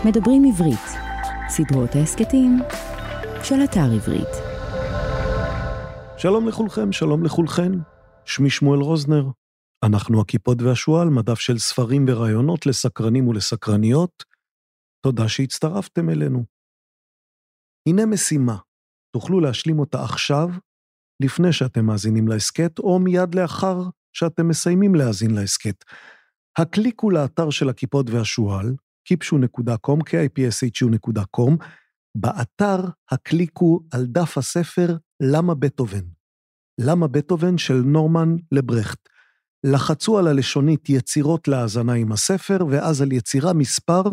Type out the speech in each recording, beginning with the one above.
מדברים עברית, סדרות ההסקטים של אתר עברית. שלום לכולכם, שלום לכולכן, שמי שמואל רוזנר. אנחנו הכיפות והשועל, מדף של ספרים ורעיונות לסקרנים ולסקרניות. תודה שהצטרפתם אלינו. הנה משימה, תוכלו להשלים אותה עכשיו, לפני שאתם מאזינים להסקט, או מיד לאחר שאתם מסיימים להאזין להסקט. הקליקו לאתר של הכיפות והשועל, kipshu.com, kipshu.com, באתר הקליקו על דף הספר למה בטהובן. למה בטהובן של נורמן לברכט. לחצו על הלשונית יצירות להאזנה עם הספר, ואז על יצירה מספר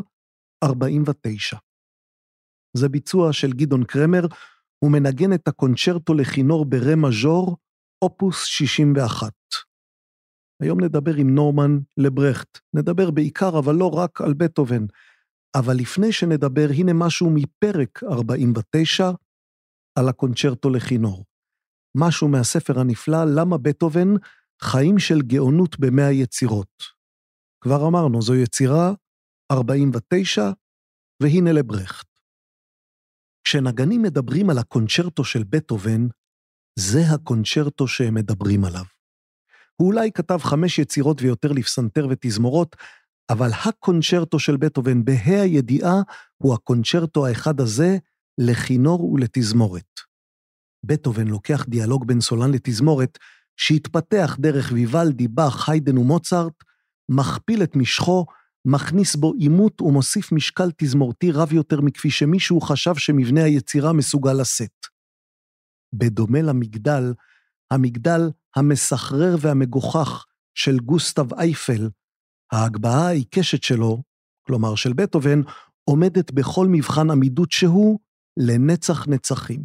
49. זה ביצוע של גדעון קרמר, הוא מנגן את הקונצ'רטו לכינור ברה מז'ור, אופוס 61. היום נדבר עם נורמן לברכט, נדבר בעיקר אבל לא רק על בטהובן, אבל לפני שנדבר הנה משהו מפרק 49 על הקונצ'רטו לכינור. משהו מהספר הנפלא למה בטהובן, חיים של גאונות ב100 יצירות. כבר אמרנו, זו יצירה 49 והנה לברכט. כשנגנים מדברים על הקונצ'רטו של בטהובן, זה הקונצ'רטו שהם מדברים עליו. הוא אולי כתב 5 יצירות ויותר לפסנתר ותזמורות, אבל הקונצ'רטו של בטהובן בה"א הידיעה הוא הקונצ'רטו האחד הזה לכינור ולתזמורת. בטהובן לוקח דיאלוג בין סולן לתזמורת, שהתפתח דרך ויוולדי, באך, היידן ומוצרט, מכפיל את משכו, מכניס בו עימות ומוסיף משקל תזמורתי רב יותר מכפי שמישהו חשב שמבנה היצירה מסוגל לשאת. בדומה למגדל, המגדל המסחרר והמגוחך של גוסטב אייפל, ההגבהה העיקשת שלו, כלומר של בטהובן, עומדת בכל מבחן עמידות שהוא לנצח נצחים.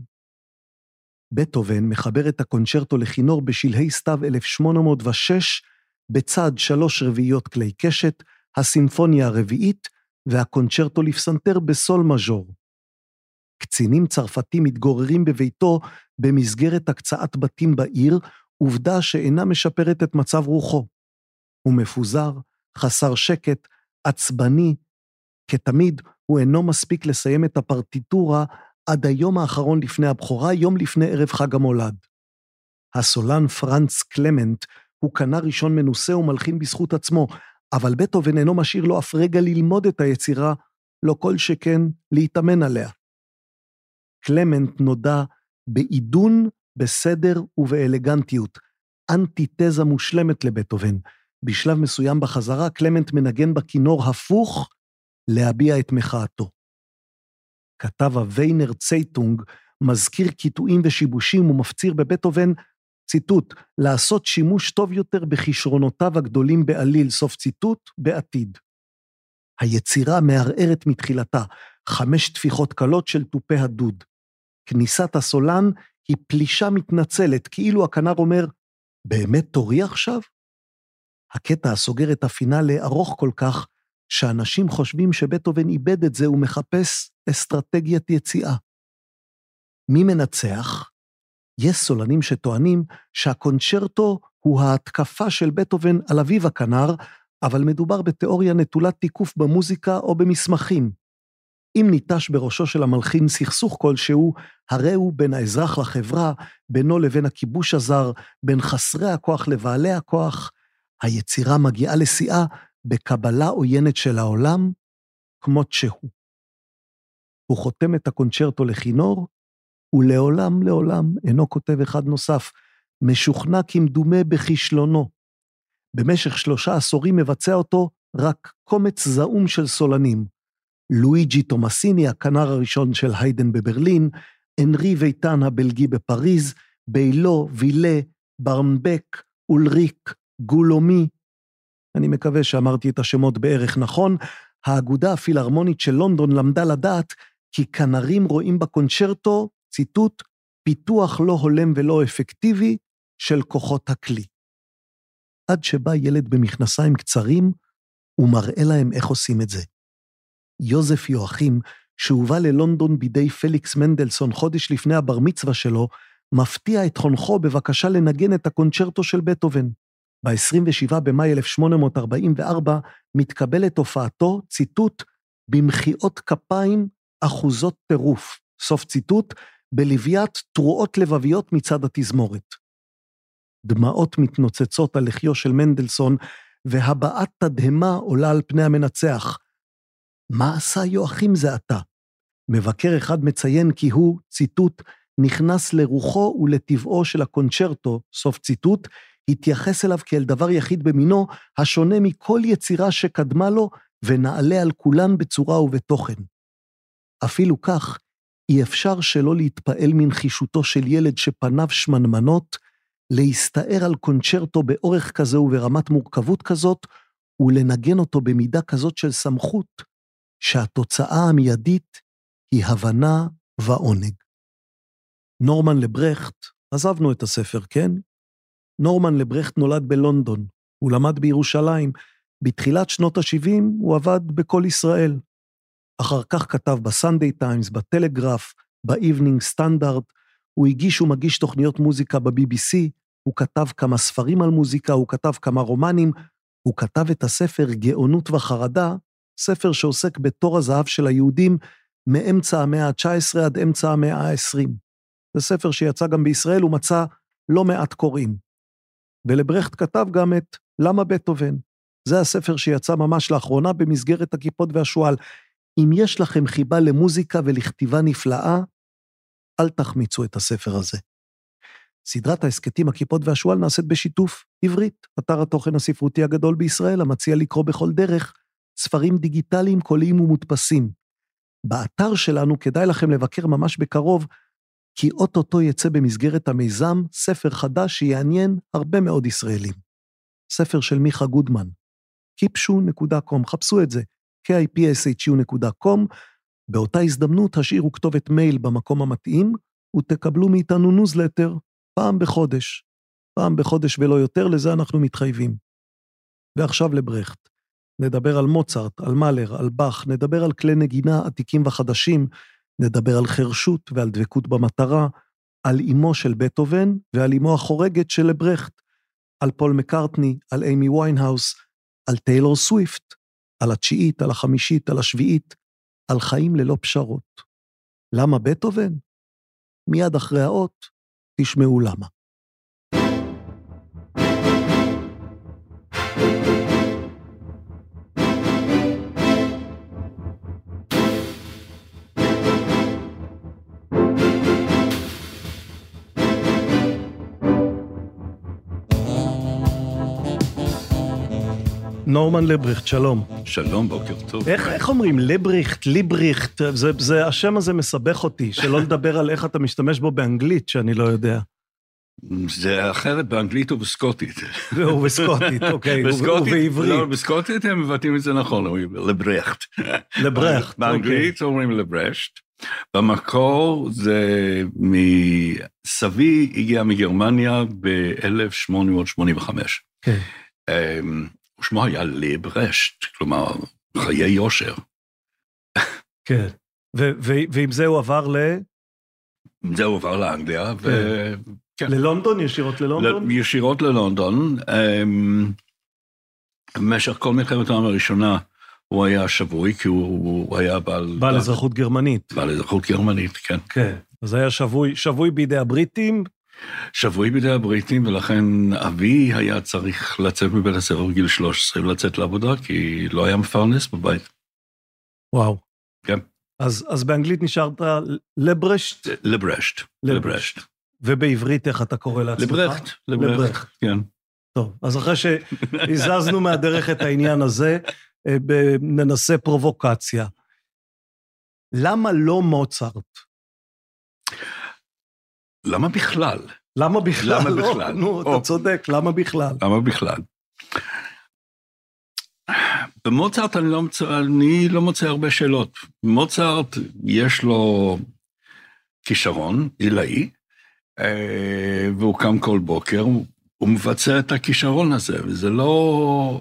בטהובן מחבר את הקונצ'רטו לכינור בשלהי סתיו 1806, בצד 3/4 כלי קשת, הסימפוניה הרביעית והקונצ'רטו לפסנתר בסול מז'ור. קצינים צרפתים מתגוררים בביתו במסגרת הקצאת בתים בעיר, עובדה שאינה משפרת את מצב רוחו. הוא מפוזר, חסר שקט, עצבני, כתמיד הוא אינו מספיק לסיים את הפרטיטורה עד היום האחרון לפני הבכורה, יום לפני ערב חג המולד. הסולן פרנץ קלמנט הוא כנר ראשון מנוסה ומלחין בזכות עצמו, אבל בטהובן אינו משאיר לו אף רגע ללמוד את היצירה, לא כל שכן להתאמן עליה. קלמנט נודע בעידון, בסדר ובאלגנטיות, אנטיתזה מושלמת לבטהובן. בשלב מסוים בחזרה, קלמנט מנגן בכינור הפוך להביע את מחאתו. כתב הוויינר צייטונג, מזכיר קיטועים ושיבושים ומפציר בבטהובן, ציטוט, לעשות שימוש טוב יותר בכישרונותיו הגדולים בעליל, סוף ציטוט, בעתיד. היצירה מערערת מתחילתה, 5 תפיחות קלות של טופי הדוד. כניסת הסולן היא פלישה מתנצלת, כאילו הכנר אומר, באמת תורי עכשיו? הקטע הסוגר את הפינאלה ארוך כל כך, שאנשים חושבים שבטהובן איבד את זה ומחפש אסטרטגיית יציאה. מי מנצח? יש סולנים שטוענים שהקונצ'רטו הוא ההתקפה של בטהובן על אביו הכנר, אבל מדובר בתיאוריה נטולת תיקוף במוזיקה או במסמכים. אם ניטש בראשו של המלחין סכסוך כלשהו, הרי הוא בין האזרח לחברה, בינו לבין הכיבוש הזר, בין חסרי הכוח לבעלי הכוח, היצירה מגיעה לשיאה בקבלה עוינת של העולם, כמות שהוא. הוא חותם את הקונצ'רטו לכינור, ולעולם לעולם אינו כותב אחד נוסף, משוכנע כמדומה בכישלונו. במשך 3 עשורים מבצע אותו רק קומץ זעום של סולנים, לואיג'י תומאסיני, הכנר הראשון של היידן בברלין, אנרי ויטן הבלגי בפריז, ביילו, וילה, ברנבק, אולריק, גולומי, אני מקווה שאמרתי את השמות בערך נכון, האגודה הפילהרמונית של לונדון למדה לדעת, כי כנרים רואים בקונצ'רטו, ציטוט, פיתוח לא הולם ולא אפקטיבי של כוחות הכלי. עד שבא ילד במכנסיים קצרים, הוא מראה להם איך עושים את זה. יוזף יואכים, שהובא ללונדון בידי פליקס מנדלסון חודש לפני הבר מצווה שלו, מפתיע את חונכו בבקשה לנגן את הקונצ'רטו של בטהובן. ב-27 במאי 1844 מתקבלת הופעתו, ציטוט, במחיאות כפיים אחוזות טירוף, סוף ציטוט, בלוויית תרועות לבביות מצד התזמורת. דמעות מתנוצצות על לחיו של מנדלסון, והבעת תדהמה עולה על פני המנצח. מה עשה יואכים זה עתה? מבקר אחד מציין כי הוא, ציטוט, נכנס לרוחו ולטבעו של הקונצ'רטו, סוף ציטוט, התייחס אליו כאל דבר יחיד במינו, השונה מכל יצירה שקדמה לו, ונעלה על כולן בצורה ובתוכן. אפילו כך, אי אפשר שלא להתפעל מנחישותו של ילד שפניו שמנמנות, להסתער על קונצ'רטו באורך כזה וברמת מורכבות כזאת, ולנגן אותו במידה כזאת של סמכות, שהתוצאה המיידית היא הבנה ועונג. נורמן לברכט, עזבנו את הספר, כן? נורמן לברכט נולד בלונדון, הוא למד בירושלים, בתחילת שנות ה-70 הוא עבד בכל ישראל. אחר כך כתב בסנדיי טיימס, בטלגרף, באיבנינג סטנדרט, הוא הגיש ומגיש תוכניות מוזיקה ב-BBC, הוא כתב כמה ספרים על מוזיקה, הוא כתב כמה רומנים, הוא כתב את הספר גאונות וחרדה, ספר שעוסק בתור הזהב של היהודים, מאמצע המאה ה-19 עד אמצע המאה ה-20. זה ספר שיצא גם בישראל, הוא מצא לא מעט קוראים. ולברכט כתב גם את למה בטהובן. זה הספר שיצא ממש לאחרונה במסגרת הכיפות והשואל. אם יש לכם חיבה למוזיקה ולכתיבה נפלאה, אל תחמיצו את הספר הזה. סדרת העסקתים הכיפות והשואל נעשית בשיתוף עברית, אתר התוכן הספרותי הגדול בישראל, המציע לקרוא בכל דרך, ספרים דיגיטליים, קוליים ומודפסים. באתר שלנו כדאי לכם לבקר ממש בקרוב, כי אוטוטו יצא במסגרת המיזם ספר חדש שיעניין הרבה מאוד ישראלים. ספר של מיכה גודמן, kipshu.com, חפשו את זה, kipshu.com, באותה הזדמנות השאירו כתובת מייל במקום המתאים, ותקבלו מאיתנו ניוזלטר פעם בחודש ולא יותר, לזה אנחנו מתחייבים. ועכשיו לברכט, נדבר על מוצרט, על מאלר, על באך, נדבר על כלי נגינה עתיקים וחדשים, נדבר על חרשות ועל דבקות במטרה, על אמו של בטהובן ועל אמו החורגת של לברכט, על פול מקארטני, על אימי ויינהאוס, על טיילור סוויפט, על התשיעית, על החמישית, על השביעית, על חיים ללא פשרות. למה בטהובן? מיד אחרי האות תשמעו למה. נורמן לברכט, שלום. שלום, בוקר טוב. איך אומרים? לברכט, ליברכט, השם הזה מסבך אותי, שלא לדבר על איך אתה משתמש בו באנגלית, שאני לא יודע. זה אחרת באנגלית ובסקוטית. ובסקוטית, אוקיי, ובעברית. לא, בסקוטית הם מבטאים את זה נכון, אומרים לברכט. לברכט, באנגלית אומרים לברכט. במקור זה סבי הגיע מגרמניה ב-1885. כן. ושמו היה לברכט, כלומר, חיי יושר. כן, ועם זה הוא עבר עם זה הוא עבר לאנגליה, ללונדון, ישירות ללונדון? ישירות ללונדון. במשך כל מלחמת העולם הראשונה, הוא היה שבוי, כי הוא היה בעל אזרחות גרמנית. בעל אזרחות גרמנית, כן. כן, אז היה שבוי בידי הבריטים, שבוי בידי הבריטים, ולכן אבי היה צריך לצאת מבית הספר בגיל 13, ולצאת לעבודה, כי לא היה מפרנס בבית. וואו. כן. אז באנגלית נשארת לברכט? לברכט. ובעברית איך אתה קורא לעצמך? לברכט, כן. טוב, אז אחרי שהזזנו מהדרך את העניין הזה, ננסה פרובוקציה. למה לא מוצרט? למה בכלל? למה בכלל? נו, אתה צודק, למה בכלל? למה בכלל? במוצרט אני לא מוצא הרבה שאלות. מוצרט יש לו כישרון עילאי, והוא קם כל בוקר, הוא מבצע את הכישרון הזה, וזה לא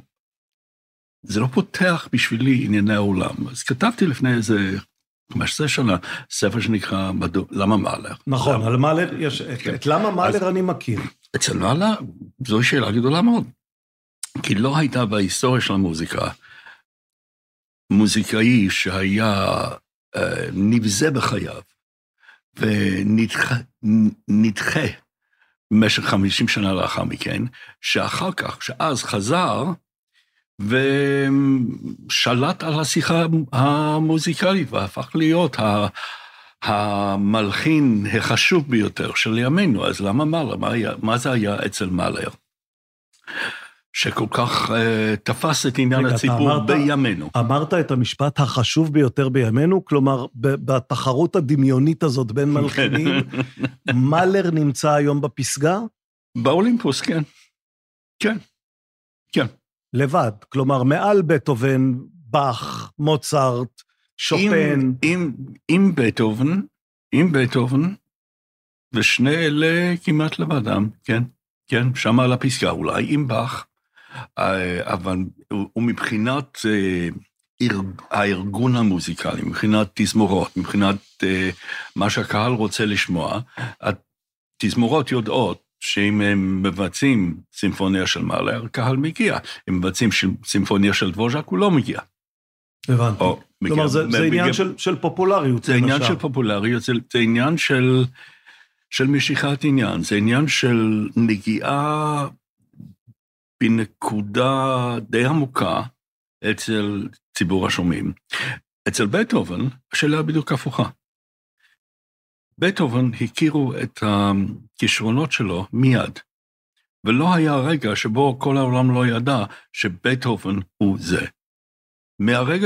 פותח בשבילי ענייני העולם. אז כתבתי לפני איזה 15 שנה, ספר שנקרא למה מאלר. נכון, על מאלר יש, את למה מאלר אני מכיר. אצל מאלר זו שאלה גדולה מאוד, כי לא הייתה בהיסטוריה של המוזיקה מוזיקאי שהיה נבזה בחייו, ונדחה במשך 50 שנה לאחר מכן, שאחר כך, שאז חזר, ושלט על השיחה המוזיקלית, והפך להיות המלחין החשוב ביותר של ימינו. אז למה מאלר? מה זה היה אצל מאלר? שכל כך תפס את עניין הציבור בימינו. אמרת את המשפט החשוב ביותר בימינו, כלומר, בתחרות הדמיונית הזאת בין מלחינים, מאלר נמצא היום בפסגה? באולימפוס, כן. כן. כן. לבד, כלומר, מעל בטהובן, באך, מוצרט, שופן. עם בטהובן, ושני אלה כמעט לבדם, כן. כן, שם על הפסגה, אולי עם באך, אבל הוא מבחינת הארגון המוזיקלי, מבחינת תזמורות, מבחינת מה שהקהל רוצה לשמוע, התזמורות יודעות שאם הם מבצעים סימפוניה של מאלר, הקהל מגיע. אם מבצעים סימפוניה של דבוז'ק, הוא לא מגיע. הבנתי. כלומר, זה עניין של פופולריות. זה עניין של פופולריות, זה עניין של משיכת עניין, זה עניין של נגיעה בנקודה די עמוקה אצל ציבור השומעים. אצל בטהובן, השאלה בדיוק הפוכה. בטהובן הכירו את הכישרונות שלו מיד, ולא היה רגע שבו כל העולם לא ידע שבטהובן הוא זה. מהרגע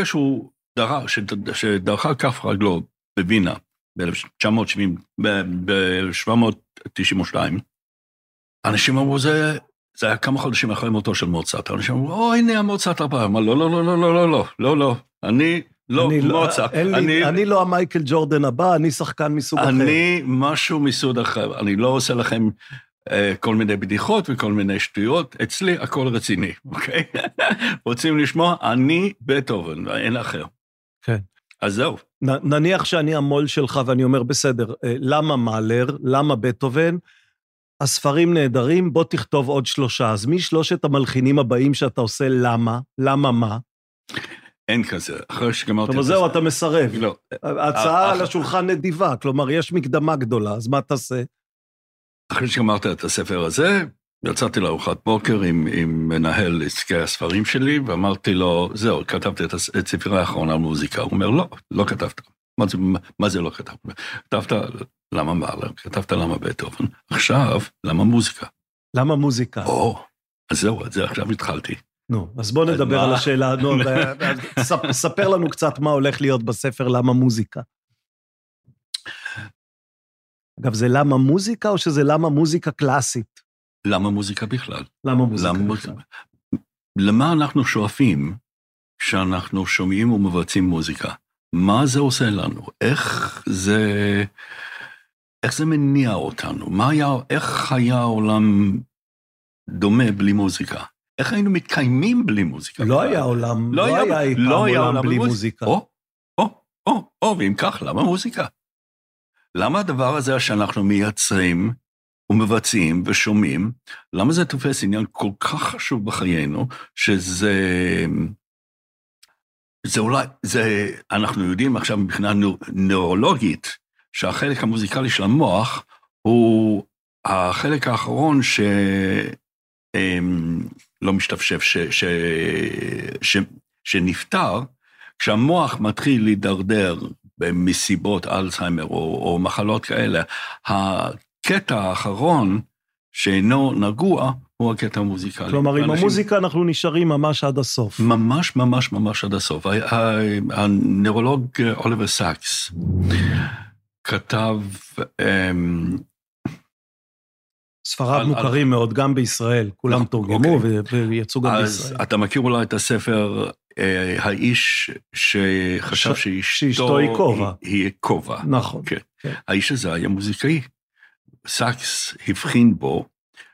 שדרכה כף רגלו בווינה, ב-1792, אנשים אמרו, זה היה כמה חודשים אחרי מותו של מוצרט, אנשים אמרו, הנה המוצרט הבא, אמר, לא, אני לא מוצרט. אני לא המייקל ג'ורדן הבא, אני שחקן מסוג אחר. אני משהו מסוג אחר, אני לא עושה לכם כל מיני בדיחות וכל מיני שטויות, אצלי הכל רציני, אוקיי? רוצים לשמוע, אני בטהובן, ואין אחר. כן. אז זהו. נניח שאני המול שלך, ואני אומר, בסדר, למה מאלר, למה בטהובן, הספרים נהדרים, בוא תכתוב עוד 3, אז מי 3 המלחינים הבאים שאתה עושה למה מה? אין כזה, אחרי שגמרתי... אבל זהו, אתה מסרב. לא. ההצעה על השולחן נדיבה, כלומר, יש מקדמה גדולה, אז מה תעשה? אחרי שגמרתי את הספר הזה, יצאתי לארוחת בוקר עם מנהל עסקי הספרים שלי, ואמרתי לו, זהו, כתבתי את ספרי האחרון על מוזיקה. הוא אומר, לא כתבת. מה זה לא כתבת? כתבת למה מאלר, כתבת למה בטהובן. עכשיו, למה מוזיקה? למה מוזיקה? אז זהו, זה עכשיו התחלתי. נו, אז בוא נדבר על השאלה, ספר לנו קצת מה הולך להיות בספר למה מוזיקה. אגב, זה למה מוזיקה או שזה למה מוזיקה קלאסית? למה מוזיקה בכלל? למה מוזיקה בכלל? למה אנחנו שואפים כשאנחנו שומעים ומבצעים מוזיקה? מה זה עושה לנו? איך זה מניע אותנו? איך היה העולם דומה בלי מוזיקה? איך היינו מתקיימים בלי מוזיקה? לא היה עולם, לא היה עולם בלי מוזיקה. ואם כך, למה מוזיקה? למה הדבר הזה שאנחנו מייצרים ומבצעים ושומעים, למה זה תופס עניין כל כך חשוב בחיינו, אנחנו יודעים עכשיו מבחינה נוירולוגית, שהחלק המוזיקלי של המוח הוא החלק האחרון לא משתפשף, שנפטר, כשהמוח מתחיל להידרדר במסיבות אלצהיימר או מחלות כאלה, הקטע האחרון שאינו נגוע הוא הקטע המוזיקלי. כלומר, עם המוזיקה אנחנו נשארים ממש עד הסוף. ממש עד הסוף. הנוירולוג אוליבר סאקס כתב... ספריו מוכרים מאוד, גם בישראל, כולם תורגמו ויצאו גם בישראל. אז אתה מכיר אולי את הספר, האיש שחשב שאשתו היא כובע. נכון. האיש הזה היה מוזיקאי. סאקס הבחין בו,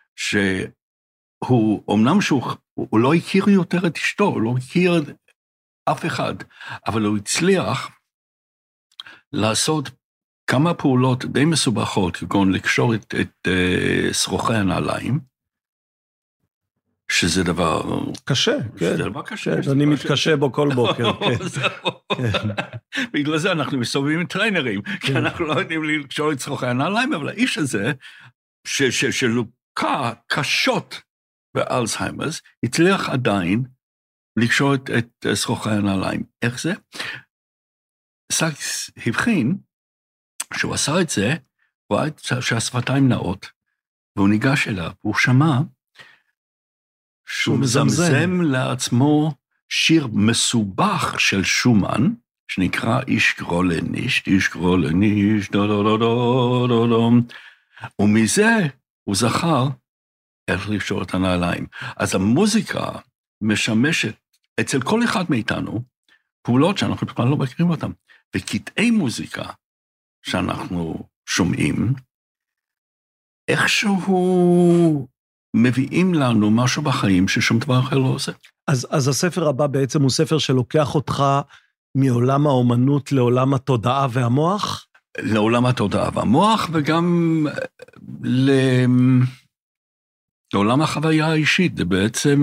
שהוא, אמנם שהוא לא הכיר יותר את אשתו, הוא לא הכיר אף אחד, אבל הוא הצליח לעשות כמה פעולות די מסובכות, כגון לקשור את שרוכי הנעליים, שזה דבר... קשה, כן. זה דבר קשה. אני מתקשה בו כל בוקר, כן. בגלל זה אנחנו מסתובבים עם טריינרים, כי אנחנו לא יודעים לקשור לצרוכי הנעליים, אבל האיש הזה, שלוקה קשות באלצהיימרס, הצליח עדיין לקשור את צרוכי הנעליים. איך זה? סאקס הבחין, שהוא עשה את זה, הוא ראה שהשפתיים נאות, והוא ניגש אליו, והוא שמע, שהוא מזמזם לעצמו שיר מסובך של שומן, שנקרא איש גרולה נישט, איש גרולה נישט, דו דו דו דו דו דו, ומזה הוא זכר איך לקשור את הנעליים. אז המוזיקה משמשת אצל כל אחד מאיתנו, פעולות שאנחנו בכלל לא מכירים אותן, וקטעי מוזיקה שאנחנו שומעים, איכשהו מביאים לנו משהו בחיים ששום דבר אחר לא עושה. אז הספר הבא בעצם הוא ספר שלוקח אותך מעולם האומנות לעולם התודעה והמוח? לעולם התודעה והמוח, וגם לעולם החוויה האישית. זה בעצם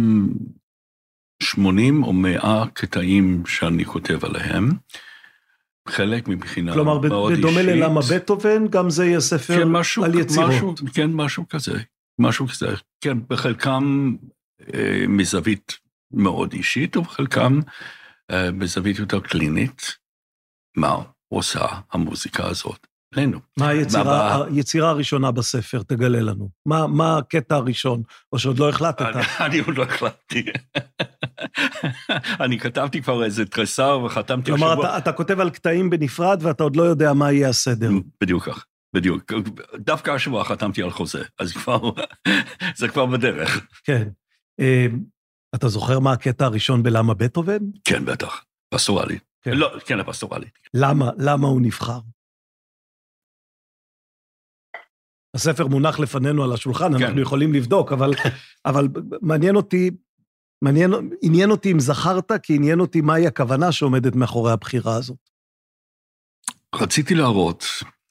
80 או 100 קטעים שאני כותב עליהם, חלק מבחינה מאוד אישית. כלומר, בדומה ללמה בטהובן, גם זה יהיה ספר כן, משהו, על יצירות. כן, משהו כזה. כן, בחלקם מזווית מאוד אישית, ובחלקם בזווית יותר קלינית, מה עושה המוזיקה הזאת לנו. מה היצירה הראשונה בספר? תגלה לנו. מה הקטע הראשון? או שעוד לא החלטת? אני עוד לא החלטתי. אני כתבתי כבר איזה תרסר וחתמתי השבוע. כלומר, אתה כותב על קטעים בנפרד, ואתה עוד לא יודע מה יהיה הסדר. בדיוק כך. בדיוק. דווקא השבוע חתמתי על חוזה, אז זה כבר בדרך. כן. אתה זוכר מה הקטע הראשון בלמה בטהובן? כן, בטח. פסטורלי. לא, כן, הפסטורלי. למה הוא נבחר? הספר מונח לפנינו על השולחן, אנחנו יכולים לבדוק, אבל עניין אותי אם זכרת, כי עניין אותי מהי הכוונה שעומדת מאחורי הבחירה הזאת. רציתי להראות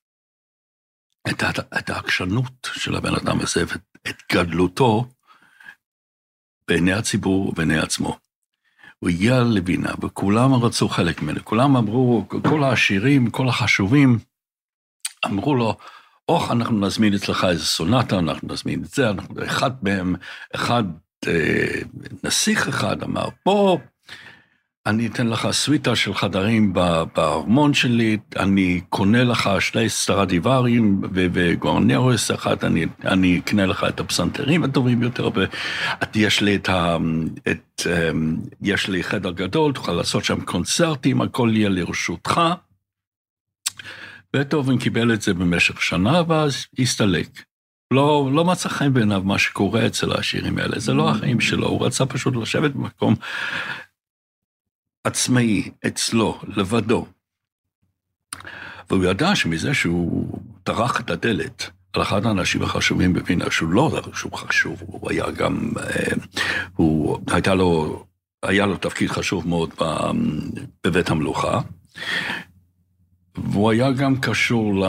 את העקשנות של הבן אדם הזה, ואת גדלותו בעיני הציבור ובעיני עצמו. הוא הגיע לבינה, וכולם רצו חלק ממנו, כולם אמרו, כל העשירים, כל החשובים, אמרו לו, אנחנו נזמין אצלך איזה סונטה, אנחנו נזמין את זה, אחד מהם, נסיך אחד אמר, פה, אני אתן לך סוויטה של חדרים בארמון שלי, אני קונה לך 2 סטרדיווארים וגוארנרוס אחד, אני אקנה לך את הפסנתרים הטובים יותר, יש לי חדר גדול, תוכל לעשות שם קונצרטים, הכל יהיה לרשותך. בטהובן קיבל את זה במשך שנה, ואז הסתלק. לא מצא חן בעיניו מה שקורה אצל השירים האלה, זה לא החיים שלו, הוא רצה פשוט לשבת במקום עצמאי, אצלו, לבדו. והוא ידע שמזה שהוא טרח את הדלת, על אחד האנשים החשובים בווינה, שהוא לא שהוא חשוב, הוא היה גם, היה לו תפקיד חשוב מאוד בבית המלוכה, והוא היה גם קשור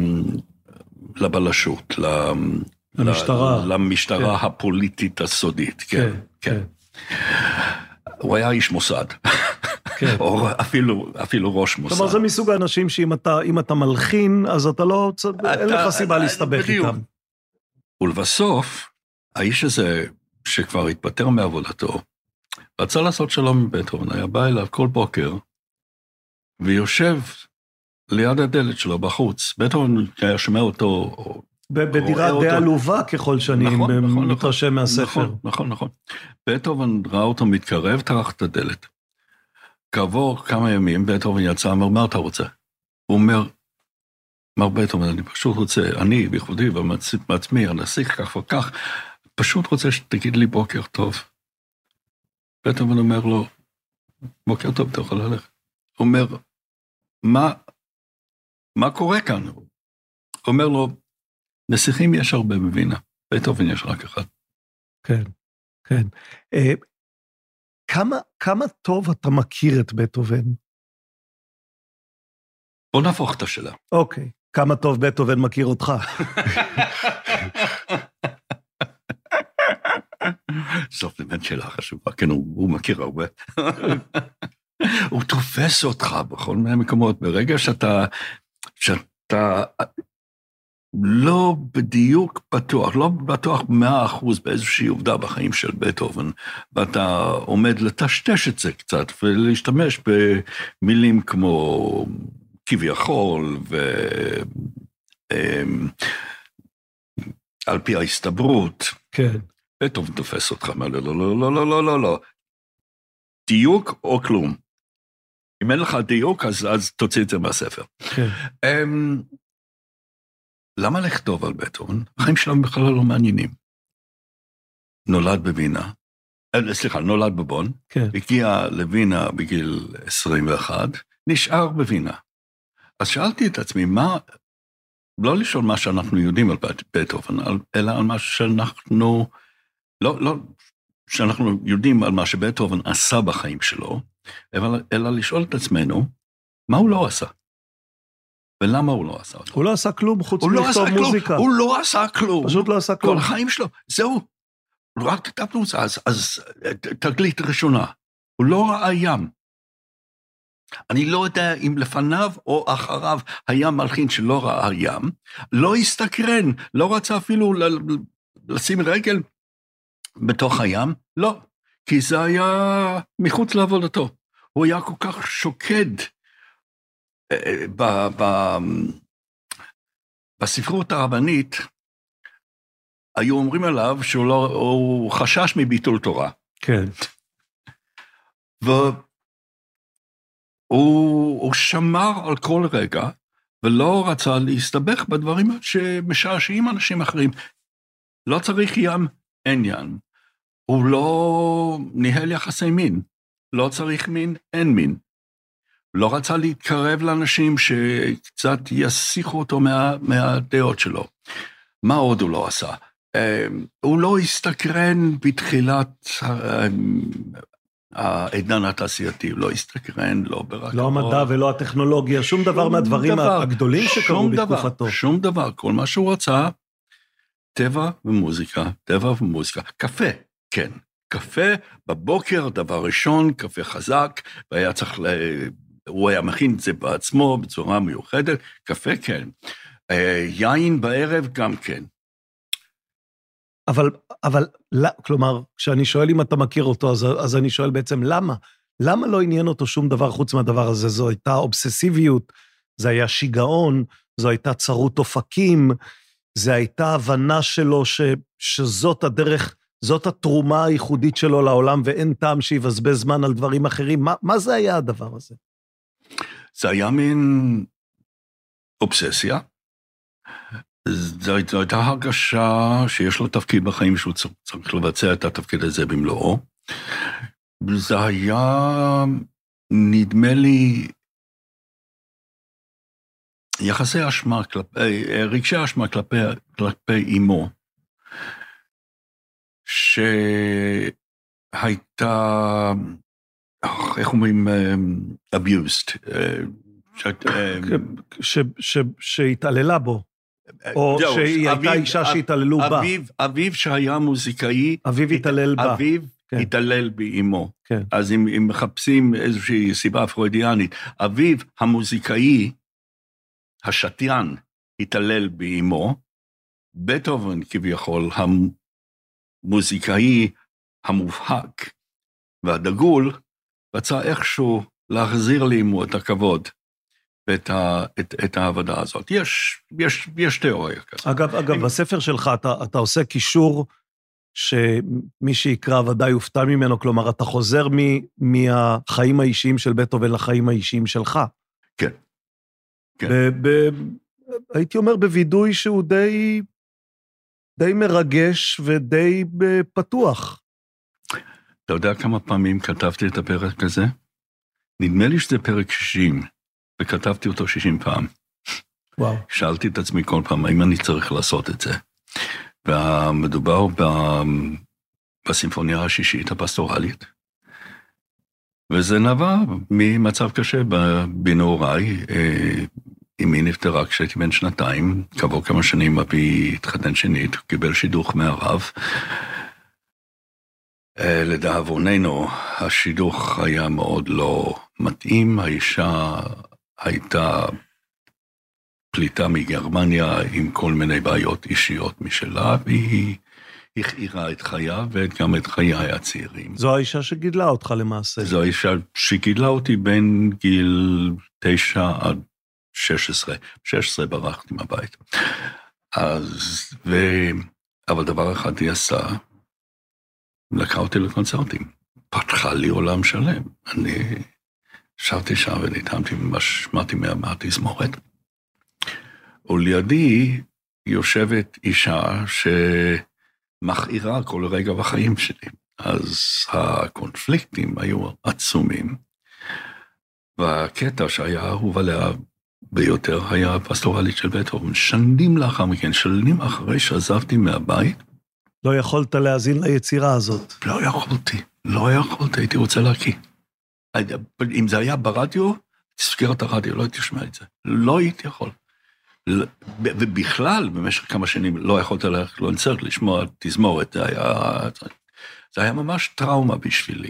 לבלשות, למשטרה הפוליטית הסודית, כן. הוא היה איש מוסד, או אפילו ראש מוסד. כלומר, זה מסוג האנשים שאם אתה מלחין, אז אתה לא, אין לך סיבה להסתבך איתם. ולבסוף, האיש הזה, שכבר התפטר מעבודתו, רצה לעשות שלום עם בטהובן, היה בא אליו כל בוקר, ויושב ליד הדלת שלו בחוץ. בטהובן היה שומע אותו, בדירה די עלובה ככל שאני מתרשם מהספר. נכון. בטהובן ראה אותו מתקרב, טרח את הדלת. כעבור כמה ימים, בטהובן יצא, אמר, מה אתה רוצה? הוא אומר, מר בטהובן, אני פשוט רוצה, אני בכבודי ומעצמי, הנסיך כך וכך, פשוט רוצה שתגיד לי בוקר טוב. בטהובן אומר לו, בוקר טוב, אתה יכול ללכת. הוא אומר, מה קורה כאן? הוא אומר לו, נסיכים יש הרבה בווינה, בטהובן יש רק אחד. כן. כמה טוב אתה מכיר את בטהובן? בוא נהפוך את השאלה. אוקיי, כמה טוב בטהובן מכיר אותך? זאת באמת שאלה חשובה, כן, הוא מכיר הרבה. הוא תופס אותך בכל מיני מקומות, ברגע שאתה לא בדיוק בטוח, לא בטוח 100% באיזושהי עובדה בחיים של בטהובן, ואתה עומד לטשטש את זה קצת, ולהשתמש במילים כמו כביכול, על פי ההסתברות, כן. בטהובן תופס אותך, לא, לא, לא, לא, לא, לא, לא, לא. דיוק או כלום. אם אין לך דיוק, אז תוציא את זה מהספר. כן. למה לכתוב על בטהובן? החיים שלנו בכלל לא מעניינים. נולד בווינה, נולד בבון, כן. הגיע לווינה בגיל 21, נשאר בווינה. אז שאלתי את עצמי, לא לשאול מה שאנחנו יודעים על בטהובן, אלא על מה שאנחנו, שאנחנו יודעים על מה שבטהובן עשה בחיים שלו, אלא לשאול את עצמנו, מה הוא לא עשה? ולמה הוא לא עשה אותו? הוא לא עשה כלום חוץ מלכתוב מוזיקה. הוא לא עשה כלום. פשוט לא עשה כלום. כל החיים שלו, זהו. רק כתבנו את זה, אז תגלית ראשונה. הוא לא ראה ים. אני לא יודע אם לפניו או אחריו היה מלחין שלא ראה ים, לא הסתקרן, לא רצה אפילו לשים רגל בתוך הים, לא. כי זה היה מחוץ לעבודתו. הוא היה כל כך שוקד בספרות הרבנית, היו אומרים עליו שהוא חשש מביטול תורה. כן. והוא שמר על כל רגע, ולא רצה להסתבך בדברים שמשעשעים אנשים אחרים. לא צריך ים, אין ים. הוא לא ניהל יחסי מין. לא צריך מין, אין מין. לא רצה להתקרב לאנשים שקצת יסיחו אותו מהדעות שלו. מה עוד הוא לא עשה? הוא לא הסתקרן בתחילת העידן התעשייתי, הוא לא הסתקרן, לא ברכבות. לא המדע ולא הטכנולוגיה, שום דבר מהדברים הגדולים שקרו בתקופתו. שום דבר, כל מה שהוא רצה, טבע ומוזיקה, קפה, כן. קפה בבוקר, דבר ראשון, קפה חזק, והיה צריך, הוא היה מכין את זה בעצמו בצורה מיוחדת, קפה כן, יין בערב גם כן. אבל, כלומר, כשאני שואל אם אתה מכיר אותו, אז אני שואל בעצם למה? למה לא עניין אותו שום דבר חוץ מהדבר הזה? זו הייתה אובססיביות, זה היה שיגעון, זו הייתה צרות אופקים, זה הייתה הבנה שלו שזאת הדרך, זאת התרומה הייחודית שלו לעולם, ואין טעם שיבזבז זמן על דברים אחרים. מה זה היה הדבר הזה? זה היה מין אובססיה. זו הייתה הרגשה שיש לו תפקיד בחיים שהוא צריך לבצע את התפקיד הזה במלואו. זה היה, נדמה לי, יחסי אשמה, רגשי אשמה כלפי אמו, שהייתה, איך אומרים, abused, שהתעללה בו, או שהיא הייתה אישה שהתעללו בה. אביו שהיה מוזיקאי, אביו התעלל בה. אביו התעלל באמו. כן. אז אם מחפשים איזושהי סיבה פרוידיאנית, אביו המוזיקאי, השתיין, התעלל באמו, בטהובן כביכול, המוזיקאי המובהק והדגול, רצה איכשהו להחזיר לאמו את הכבוד ואת העבודה הזאת. יש תיאוריה כזאת. אגב, בספר שלך אתה עושה קישור שמי שיקרא ודאי יופתע ממנו, כלומר, אתה חוזר מהחיים האישיים של בטהובן לחיים האישיים שלך. כן. כן. הייתי אומר בוידוי שהוא די מרגש ודי פתוח. אתה יודע כמה פעמים כתבתי את הפרק הזה? נדמה לי שזה פרק 60, וכתבתי אותו 60 פעם. וואו. שאלתי את עצמי כל פעם, האם אני צריך לעשות את זה? ומדובר בסימפוניה השישית הפסטורלית, וזה נבע ממצב קשה בנעוריי, אמי נפטרה כשהייתי בן 2, כעבור כמה שנים אבי התחתן שנית, קיבל שידוך מהרב, לדאבוננו, השידוך היה מאוד לא מתאים, האישה הייתה פליטה מגרמניה עם כל מיני בעיות אישיות משלה, והיא הכעירה את חייו וגם את חיי הצעירים. זו האישה שגידלה אותך למעשה. זו האישה שגידלה אותי בין גיל 9 עד 16. 16 ברחתי מהבית. אבל דבר אחד היא עשה, לקחה אותי לקונצרטים. פתחה לי עולם שלם. אני ישבתי שם וניתנתי ממש, שמעתי מהתזמורת. ולידי יושבת אישה שמכעירה כל רגע בחיים שלי. אז הקונפליקטים היו עצומים. והקטע שהיה אהוב עליה ביותר היה הפסטורלית של בטהובן. שנים לאחר מכן, שנים אחרי שעזבתי מהבית. לא יכולת להאזין ליצירה הזאת. לא יכולתי, הייתי רוצה להקיא. אם זה היה ברדיו, תסגר את הרדיו, לא הייתי שומע את זה. לא הייתי יכול. ובכלל, במשך כמה שנים, לא יכולת ללכת לקונצרט, לשמוע תזמורת. זה היה ממש טראומה בשבילי.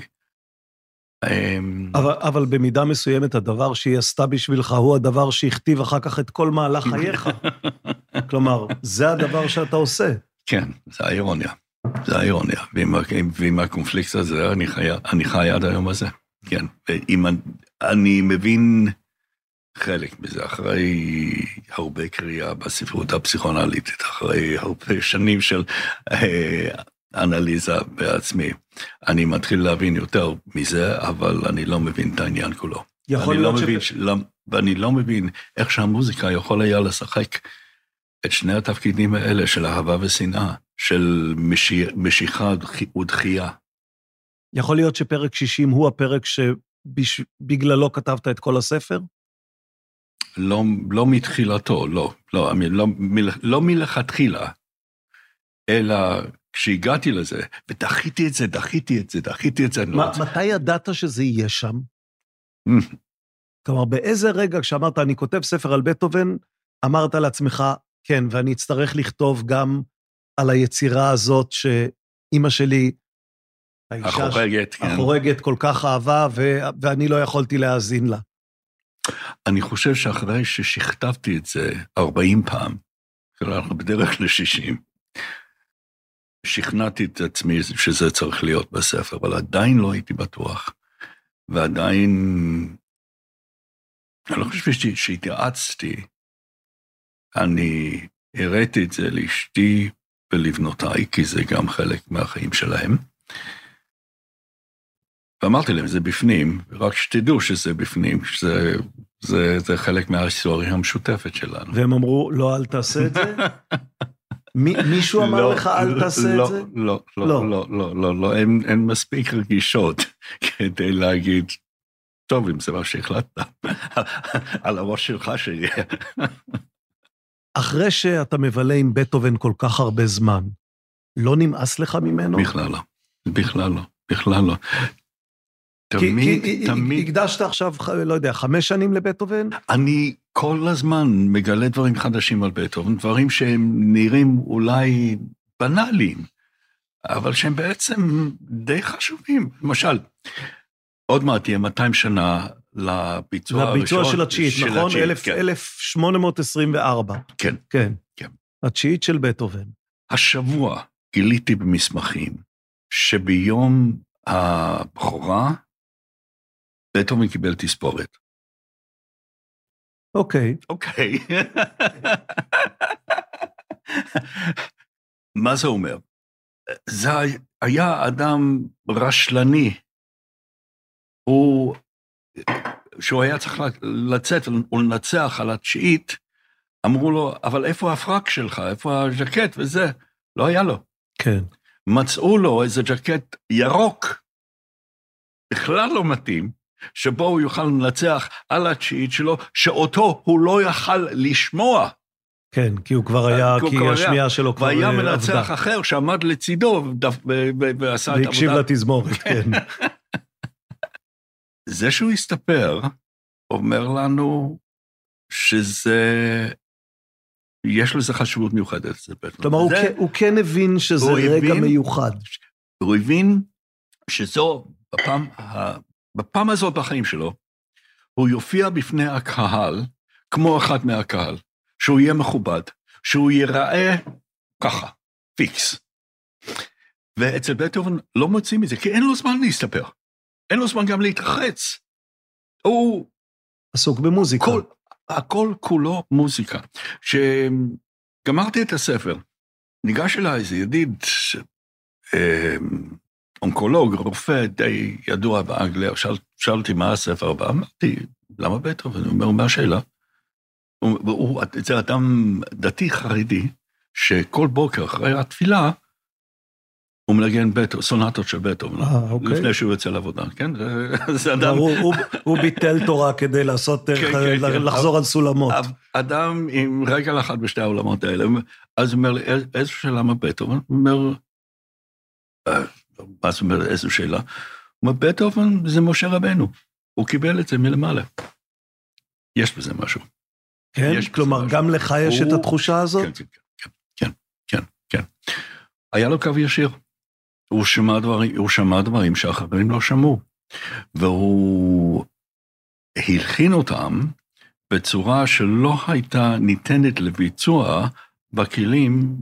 אבל במידה מסוימת, הדבר שהיא עשתה בשבילך, הוא הדבר שהכתיב אחר כך את כל מהלך חייך. כלומר, זה הדבר שאתה עושה. כן, זה האירוניה. זה האירוניה. ועם הקונפליקט הזה, אני חי עד היום הזה. כן. אני מבין חלק מזה, אחרי הרבה קריאה בספרות הפסיכואנליטית, אחרי הרבה שנים של אנליזה בעצמי. אני מתחיל להבין יותר מזה, אבל אני לא מבין את העניין כולו. ואני לא מבין איך שהמוזיקה יכול היה לשחק את שני התפקידים האלה של אהבה ושנאה, של משיכה ודחייה. יכול להיות שפרק 60 הוא הפרק שבגללו כתבת את כל הספר? לא מתחילתו, לא מלכתחילה, אלא כשהגעתי לזה, ודחיתי את זה. מתי ידעת שזה יהיה שם? כלומר, באיזה רגע כשאמרת, אני כותב ספר על בטהובן, אמרת לעצמך, כן, ואני אצטרך לכתוב גם על היצירה הזאת שאמא שלי, החורגת כל כך אהבה, ואני לא יכולתי להאזין לה. אני חושב שאחרי ששכתבתי את זה 40 פעם, אנחנו בדרך ל-60, שכנעתי את עצמי שזה צריך להיות בספר, אבל עדיין לא הייתי בטוח, ועדיין, אני לא חושב שהתייעצתי, אני הראיתי את זה לאשתי ולבנותיי, כי זה גם חלק מהחיים שלהם, ואמרתי להם, זה בפנים, רק שתדעו שזה בפנים, זה חלק מההיסטוריה המשותפת שלנו. והם אמרו, לא, אל תעשה את זה? מישהו אמר לך, אל תעשה את זה? לא, הן מספיק רגישות כדי להגיד, טוב, אם זה מה שהחלטת, על הראש שלך שיהיה. אחרי שאתה מבלה עם בטהובן כל כך הרבה זמן, לא נמאס לך ממנו? בכלל לא. תמיד. הקדשת עכשיו, לא יודע, 5 שנים לבטהובן? אני כל הזמן מגלה דברים חדשים על בטהובן, דברים שהם נראים אולי בנאליים, אבל שהם בעצם די חשובים. למשל, עוד מעט תהיה 200 שנה לביצוע של התשיעית, נכון? 1824. כן. התשיעית של בטהובן. השבוע גיליתי במסמכים שביום הבכורה, בטהובן קיבל תספורת. אוקיי. מה זה אומר? זה היה אדם רשלני. שהוא היה צריך לצאת ולנצח על התשיעית, אמרו לו, אבל איפה הפרק שלך? איפה הז'קט וזה? לא היה לו. כן. מצאו לו איזה ז'קט ירוק, בכלל לא מתאים, שבו הוא יוכל לנצח על התשיעית שלו, שאותו הוא לא יוכל לשמוע. כן, כי הוא כבר היה, כי השמיעה שלו כבר עבדה. והיה מנצח אחר שעמד לצידו ועשה את העבודה. והקשיב לתזמורת, כן. זה שהוא הסתפר, אומר לנו יש לזה חשיבות מיוחדת. כלומר, הוא כן הבין שזה רגע מיוחד. הוא הבין שזו, בפעם הזאת בחיים שלו, הוא יופיע בפני הקהל, כמו אחד מהקהל, שהוא יהיה מכובד, שהוא ייראה ככה, פיקס. ואצל בטהובן לא מוצאים את זה, כי אין לו זמן להסתפר. אין לו זמן גם להתרחץ. הוא עסוק במוזיקה. הכל כולו מוזיקה. כשגמרתי את הספר, ניגש אליי איזה ידיד, אונקולוג, רופא די ידוע באנגליה, שאלתי מה הספר הבא, אמרתי, למה בטהובן? הוא אומר, מה השאלה? זה אדם דתי חרדי, שכל בוקר אחרי התפילה, הוא מנגן סונטות של בטהובן, לפני שהוא יוצא לעבודה, כן? הוא ביטל תורה כדי לחזור על סולמות. אדם עם רגל אחת בשתי העולמות האלה, אז הוא אומר לי, איזו שאלה מה בטהובן? הוא אומר, מה זאת אומרת, איזו שאלה? הוא אומר, בטהובן זה משה רבנו, הוא קיבל את זה מלמעלה. יש בזה משהו. כן? כלומר, גם לך יש את התחושה הזאת? כן. היה לו קו ישיר. הוא שמע דברים שאחרים לא שמעו, והוא הלחין אותם בצורה שלא הייתה ניתנת לביצוע בכלים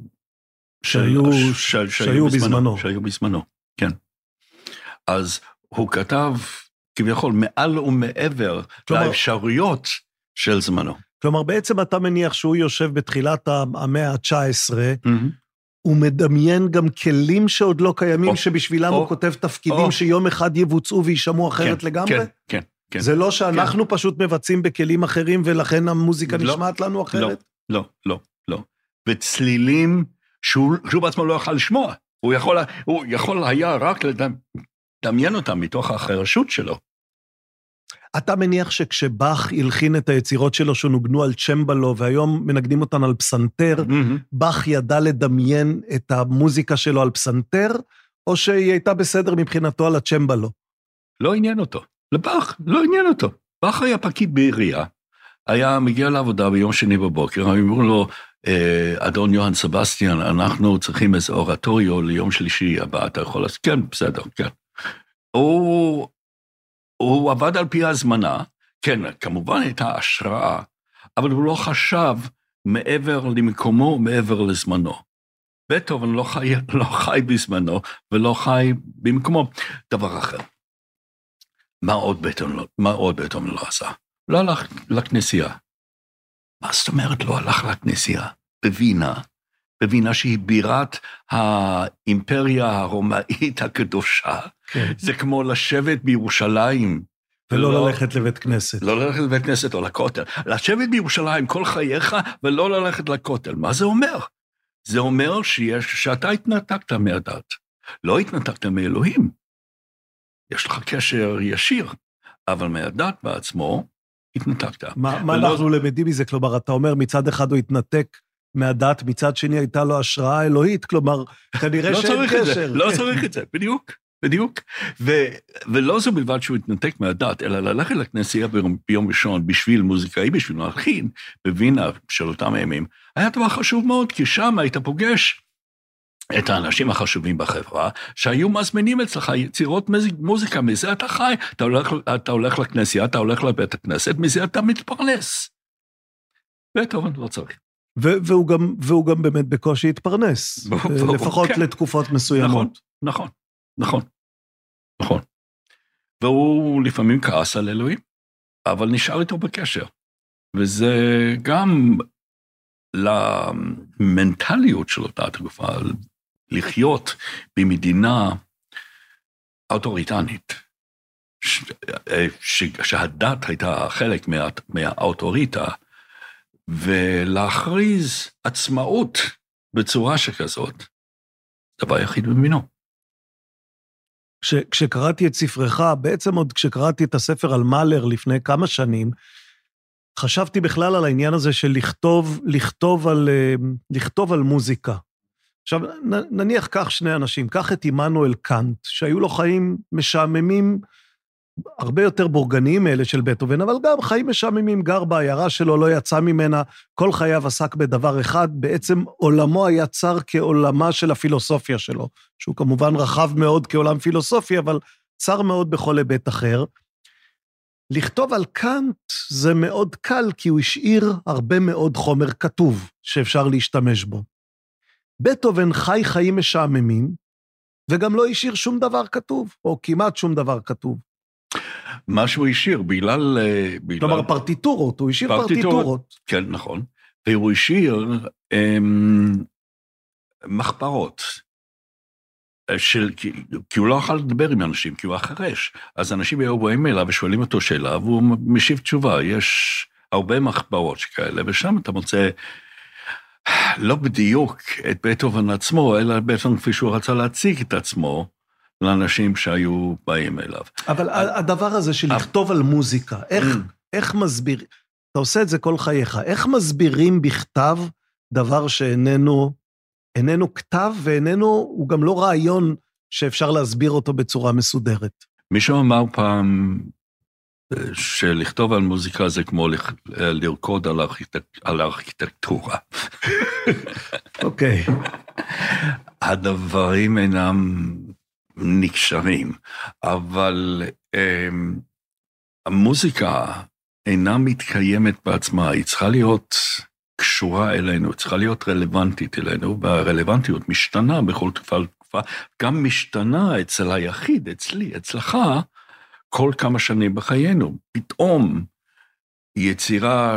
שהיו בזמנו, כן. אז הוא כתב כביכול מעל ומעבר לאפשרויות של זמנו. כלומר, בעצם אתה מניח שהוא יושב בתחילת המאה ה-19, הוא מדמיין גם כלים שעוד לא קיימים, שבשבילם הוא כותב תפקידים שיום אחד יבוצעו וישמעו אחרת לגמרי? כן. זה לא שאנחנו פשוט מבצעים בכלים אחרים, ולכן המוזיקה נשמעת לנו אחרת? לא. וצלילים שהוא בעצמו לא יכול לשמוע. הוא יכול היה רק לדמיין אותם מתוך החרשות שלו. אתה מניח שכשבח הלחין את היצירות שלו שנוגנו על צ'מבלו, והיום מנגנים אותן על פסנתר, בח ידע לדמיין את המוזיקה שלו על פסנתר, או שהיא הייתה בסדר מבחינתו על הצ'מבלו? לא עניין אותו. לבח, לא עניין אותו. בח היה פקיד בעירייה, היה מגיע לעבודה ביום שני בבוקר, אמרו לו, אדון יוהן סבסטיאן, אנחנו צריכים איזה אורטוריו ליום שלישי הבא, אתה יכול לעשות? כן, בסדר, כן. הוא עבד על פי הזמנה, כן, כמובן הייתה השראה, אבל הוא לא חשב מעבר למקומו, מעבר לזמנו. בטהובן לא חי בזמנו, ולא חי במקומו. דבר אחר, מה עוד בטהובן לא עשה? לא הלך לכנסייה. מה זאת אומרת לא הלך לכנסייה? בווינה שהיא בירת האימפריה הרומאית הקדושה, זה כמו לשבת בירושלים. ולא ללכת לבית כנסת. לא ללכת לבית כנסת או לכותל. לשבת בירושלים כל חייך ולא ללכת לכותל. מה זה אומר? זה אומר שאתה התנתקת מהדת. לא התנתקת מאלוהים. יש לך קשר ישיר, אבל מהדת בעצמו התנתקת. מה אנחנו למדים מזה? כלומר, אתה אומר מצד אחד הוא התנתק מהדת, מצד שני הייתה לו השראה אלוהית, כלומר, כנראה שאין קשר. לא צריך את זה, בדיוק. ולא זו בלבד שהוא התנתק מהדת, אלא ללכת לכנסייה ביום ראשון, בשביל מוזיקאי, בשביל מלחין, בווינה של אותם הימים, היה דבר חשוב מאוד, כי שם היית פוגש את האנשים החשובים בחברה, שהיו מזמינים אצלך יצירות מוזיקה, מזה אתה חי, אתה הולך לכנסייה, אתה הולך לבית הכנסת, מזה אתה מתפרנס. בטהובן לא צריך. והוא גם באמת בקושי התפרנס, לפחות לתקופות מסוימות. נכון. והוא לפעמים כעס על אלוהים, אבל נשאר איתו בקשר. וזה גם למנטליות של אותה תקופה, לחיות במדינה אוטוריטנית, שהדת הייתה חלק מהאוטוריטה, ולהכריז עצמאות בצורה שכזאת, דבר יחיד במינו. כשקראתי את ספרך, בעצם עוד כשקראתי את הספר על מאלר לפני כמה שנים, חשבתי בכלל על העניין הזה של לכתוב על מוזיקה. עכשיו, נניח כך שני אנשים, קח את עמנואל קאנט, שהיו לו חיים משעממים הרבה יותר בורגניים מאלה של בטהובן, אבל גם חיים משעממים, גר בעיירה שלו, לא יצא ממנה, כל חייו עסק בדבר אחד, בעצם עולמו היה צר כעולמה של הפילוסופיה שלו, שהוא כמובן רחב מאוד כעולם פילוסופי, אבל צר מאוד בכל היבט אחר. לכתוב על קאנט זה מאוד קל, כי הוא השאיר הרבה מאוד חומר כתוב שאפשר להשתמש בו. בטהובן חי חיים משעממים, וגם לא השאיר שום דבר כתוב, או כמעט שום דבר כתוב. מה שהוא השאיר, בגלל... כלומר, פרטיטורות, הוא השאיר פרטיטורות. כן, נכון. והוא השאיר מחברות, כי הוא לא יכול לדבר עם אנשים, כי הוא החרש. אז אנשים היו באים אליו ושואלים אותו שאלה, והוא משיב תשובה. יש הרבה מחברות שכאלה, ושם אתה מוצא לא בדיוק את בטהובן עצמו, אלא בטהובן כפי שהוא רצה להציג את עצמו, לאנשים שהיו באים אליו. אבל הדבר הזה של לכתוב על מוזיקה, איך מסביר, אתה עושה את זה כל חייך, איך מסבירים בכתב דבר שאיננו כתב, ואיננו, הוא גם לא רעיון שאפשר להסביר אותו בצורה מסודרת. מישהו אמר פעם שלכתוב על מוזיקה זה כמו לרקוד על הארכיטקטורה. אוקיי. הדברים אינם נקשרים, אבל המוזיקה אינה מתקיימת בעצמה, היא צריכה להיות קשורה אלינו, היא צריכה להיות רלוונטית אלינו, והרלוונטיות משתנה בכל תקופה, גם משתנה אצל היחיד, אצלי, אצלך, כל כמה שנים בחיינו. פתאום יצירה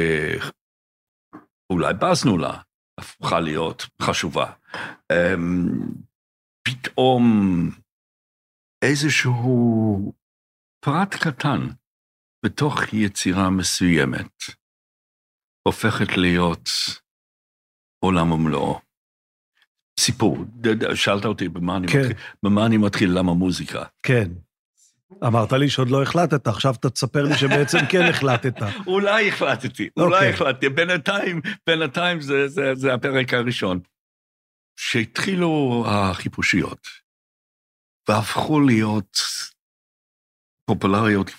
שאולי בזנו לה, הפכה להיות חשובה. פתאום איזשהו פרט קטן בתוך יצירה מסוימת הופכת להיות עולם ומלואו. סיפור, שאלת אותי במה אני מתחיל, למה מוזיקה? כן. אמרת לי שעוד לא החלטת, עכשיו אתה תספר לי שבעצם כן החלטת. אולי החלטתי. בינתיים זה הפרק הראשון. שהתחילו החיפושיות, והפכו להיות פופולריות,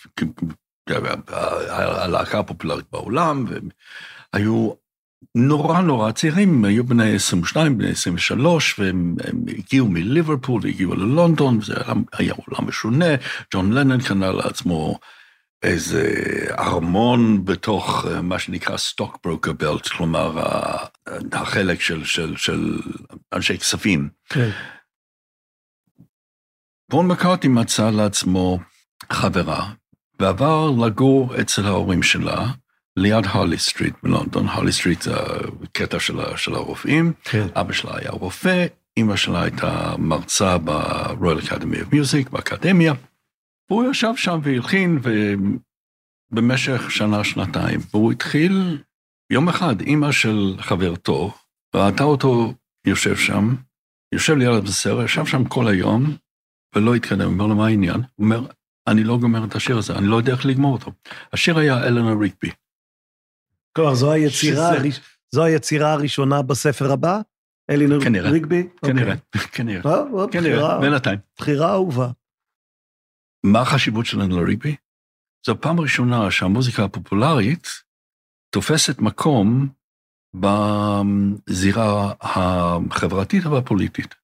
הלהקה הפופולרית בעולם, והיו נורא צעירים, היו בני 22, בני 23, והם הגיעו מליברפול, הגיעו ללונדון, וזה היה עולם משונה, ג'ון לנון קנה לעצמו איזה ארמון בתוך מה שנקרא סטוקברוקר בלט, כלומר החלק של אנשי כספים. כן. פול מקארטני מצא לעצמו חברה, ועבר לגור אצל ההורים שלה, ליד הרלי סטריט בלונדון. הרלי סטריט זה קטע של הרופאים. כן. אבא שלה היה רופא, אמא שלה הייתה מרצה ב-Royal Academy of Music, באקדמיה. והוא ישב שם והלחין במשך שנה-שנתיים. והוא התחיל יום אחד, אמא של חברתו, ראתה אותו יושב שם, יושב ליד בסרט, ישב שם כל היום, ולא התקדם. הוא אומר לו, מה העניין? הוא אומר, אני לא גומר את השיר הזה, אני לא יודע איך לגמור אותו. השיר היה אלנור ריגבי. כלומר, זו היצירה הראשונה בספר הבא? אלנור ריגבי? כנראה, בינתיים. בחירה אהובה. מה החשיבות של אלנור ריגבי? זו פעם ראשונה שהמוזיקה הפופולרית תופסת מקום בזירה החברתית והפוליטית.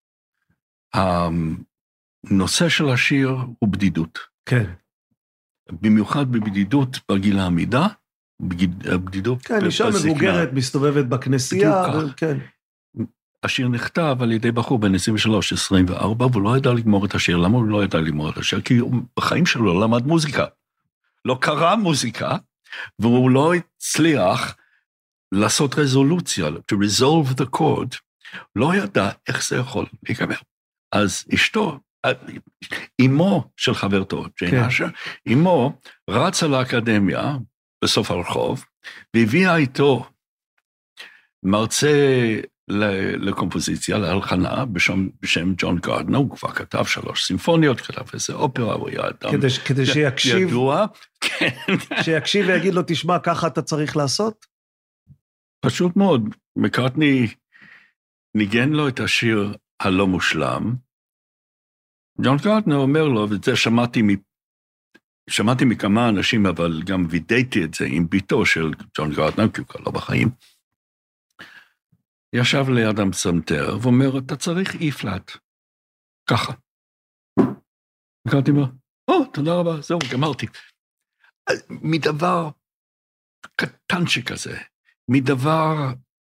הנושא של השיר הוא בדידות. כן. במיוחד בבדידות בגיל העמידה, בדידות כן, אישה מבוגרת מסתובבת בכנסייה. כן. השיר נכתב על ידי בחור בן 23-24, והוא לא ידע לגמור את השיר. למה הוא לא ידע לגמור את השיר? כי בחיים שלו לא למד מוזיקה. לא קרא מוזיקה, והוא לא הצליח לעשות רזולוציה, to resolve the chord, לא ידע איך זה יכול להיגמר. אז אשתו, אמו של חברתו, ג'יין אשר, אמו רצה לאקדמיה בסוף הרחוב, והביאה איתו מרצה לקומפוזיציה, להלחנה, בשם ג'ון גארדנר, הוא כבר כתב 3 סימפוניות, כתב איזה אופרה, הוא היה אדם כדי שיקשיב, ידוע. שיקשיב ויגיד לו, תשמע, ככה אתה צריך לעשות? פשוט מאוד, מקארטני ניגן לו את השיר הלא מושלם, ג'ון גארדנר אומר לו, ואת זה שמעתי שמעתי מכמה אנשים, אבל גם וידאתי את זה עם ביתו של ג'ון גרטנר, כי הוא כבר לא בחיים. ישב ליד הפסנתר, ואומר, אתה צריך אי-פלט. ככה. קראתי לו, תודה רבה, זהו, גמרתי. מדבר קטן שכזה, מדבר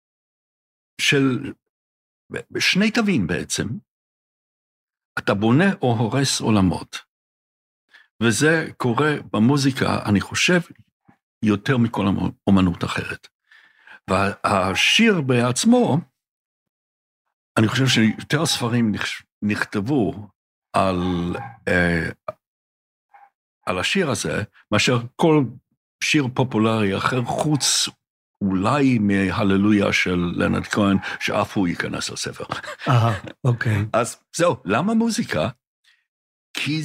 של שני תווים בעצם, אתה בונה או הורס עולמות. וזה קורה במוזיקה, אני חושב, יותר מכל אומנות אחרת. והשיר בעצמו, אני חושב שיותר ספרים נכתבו על השיר הזה, מאשר כל שיר פופולרי אחר, חוץ אולי מהללויה של לנרד כהן, שאף הוא ייכנס לספר. אוקיי. אז זהו, למה מוזיקה? כי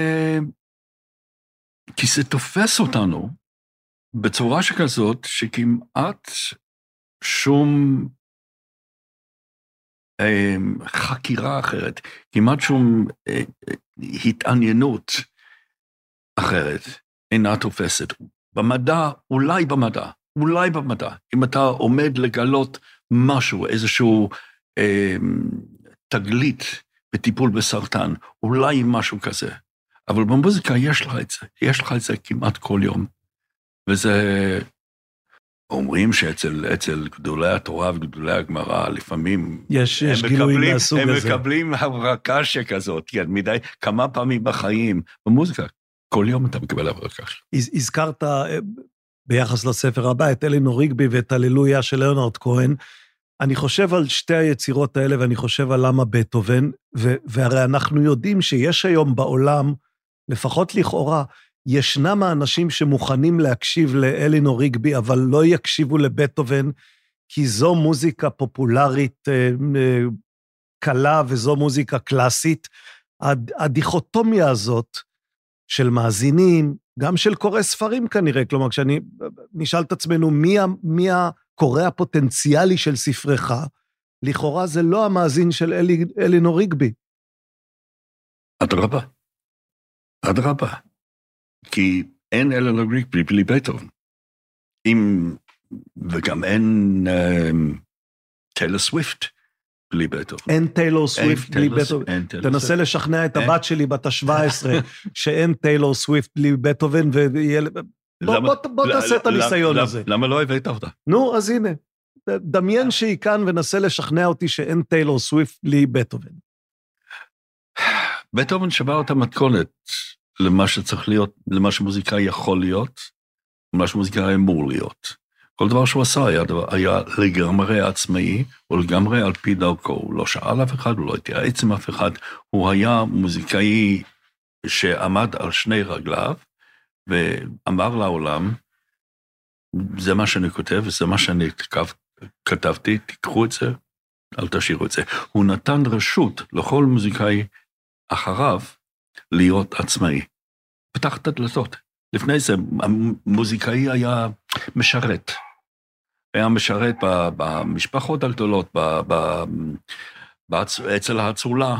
זה תופס אותנו בצורה שכזאת, שכמעט שום חקירה אחרת, כמעט שום התעניינות אחרת אינה תופסת. במדע, אולי במדע, אם אתה עומד לגלות משהו, איזשהו תגלית בטיפול בסרטן, אולי משהו כזה. אבל במוזיקה יש לך את זה כמעט כל יום. וזה, אומרים שאצל גדולי התורה וגדולי הגמרא, לפעמים יש גילויים מהסוג הזה. הם מקבלים הברקה שכזאת, מדי כמה פעמים בחיים. במוזיקה, כל יום אתה מקבל הברקה. הזכרת ביחס לספר הבא את אלינור ריגבי ואת הללויה של לנרד כהן. אני חושב על שתי היצירות האלה, ואני חושב על למה בטהובן, והרי אנחנו יודעים שיש היום בעולם, לפחות לכאורה, ישנם האנשים שמוכנים להקשיב לאלינור ריגבי, אבל לא יקשיבו לבטהובן, כי זו מוזיקה פופולרית קלה, וזו מוזיקה קלאסית. הדיכוטומיה הזאת של מאזינים, גם של קורא ספרים כנראה, כלומר, כשאני נשאל את עצמנו, מי הקורא הפוטנציאלי של ספרך, לכאורה זה לא המאזין של אלינור ריגבי. אדרבה. כי אין אלינור ריגבי בלי בטהובן. וגם אין טיילור סוויפט בלי בטהובן. אין טיילור סוויפט בלי בטהובן. תנסה לשכנע את הבת שלי בת ה-17, שאין טיילור סוויפט בלי בטהובן, בוא תעשה את הניסיון הזה. למה לא הבאת אותה? נו, אז הנה. דמיין שהיא כאן ונסה לשכנע אותי שאין טיילור סוויפט בלי בטהובן. בטהובן שבר את המתכונת למה שצריך להיות, למה שמוזיקאי יכול להיות, למה שמוזיקאי אמור להיות. כל דבר שהוא עשה היה לגמרי עצמאי, או לגמרי על פי דרכו. הוא לא שאל אף אחד, הוא לא התייעץ עם אף אחד, הוא היה מוזיקאי שעמד על שני רגליו, ואמר לעולם, זה מה שאני כותב, זה מה שאני כתבתי, תיקחו את זה, אל תשאירו את זה. הוא נתן רשות לכל מוזיקאי אחריו להיות עצמאי. פתח את הדלתות. לפני זה, המוזיקאי היה משרת. היה משרת במשפחות הגדולות, אצל האצולה.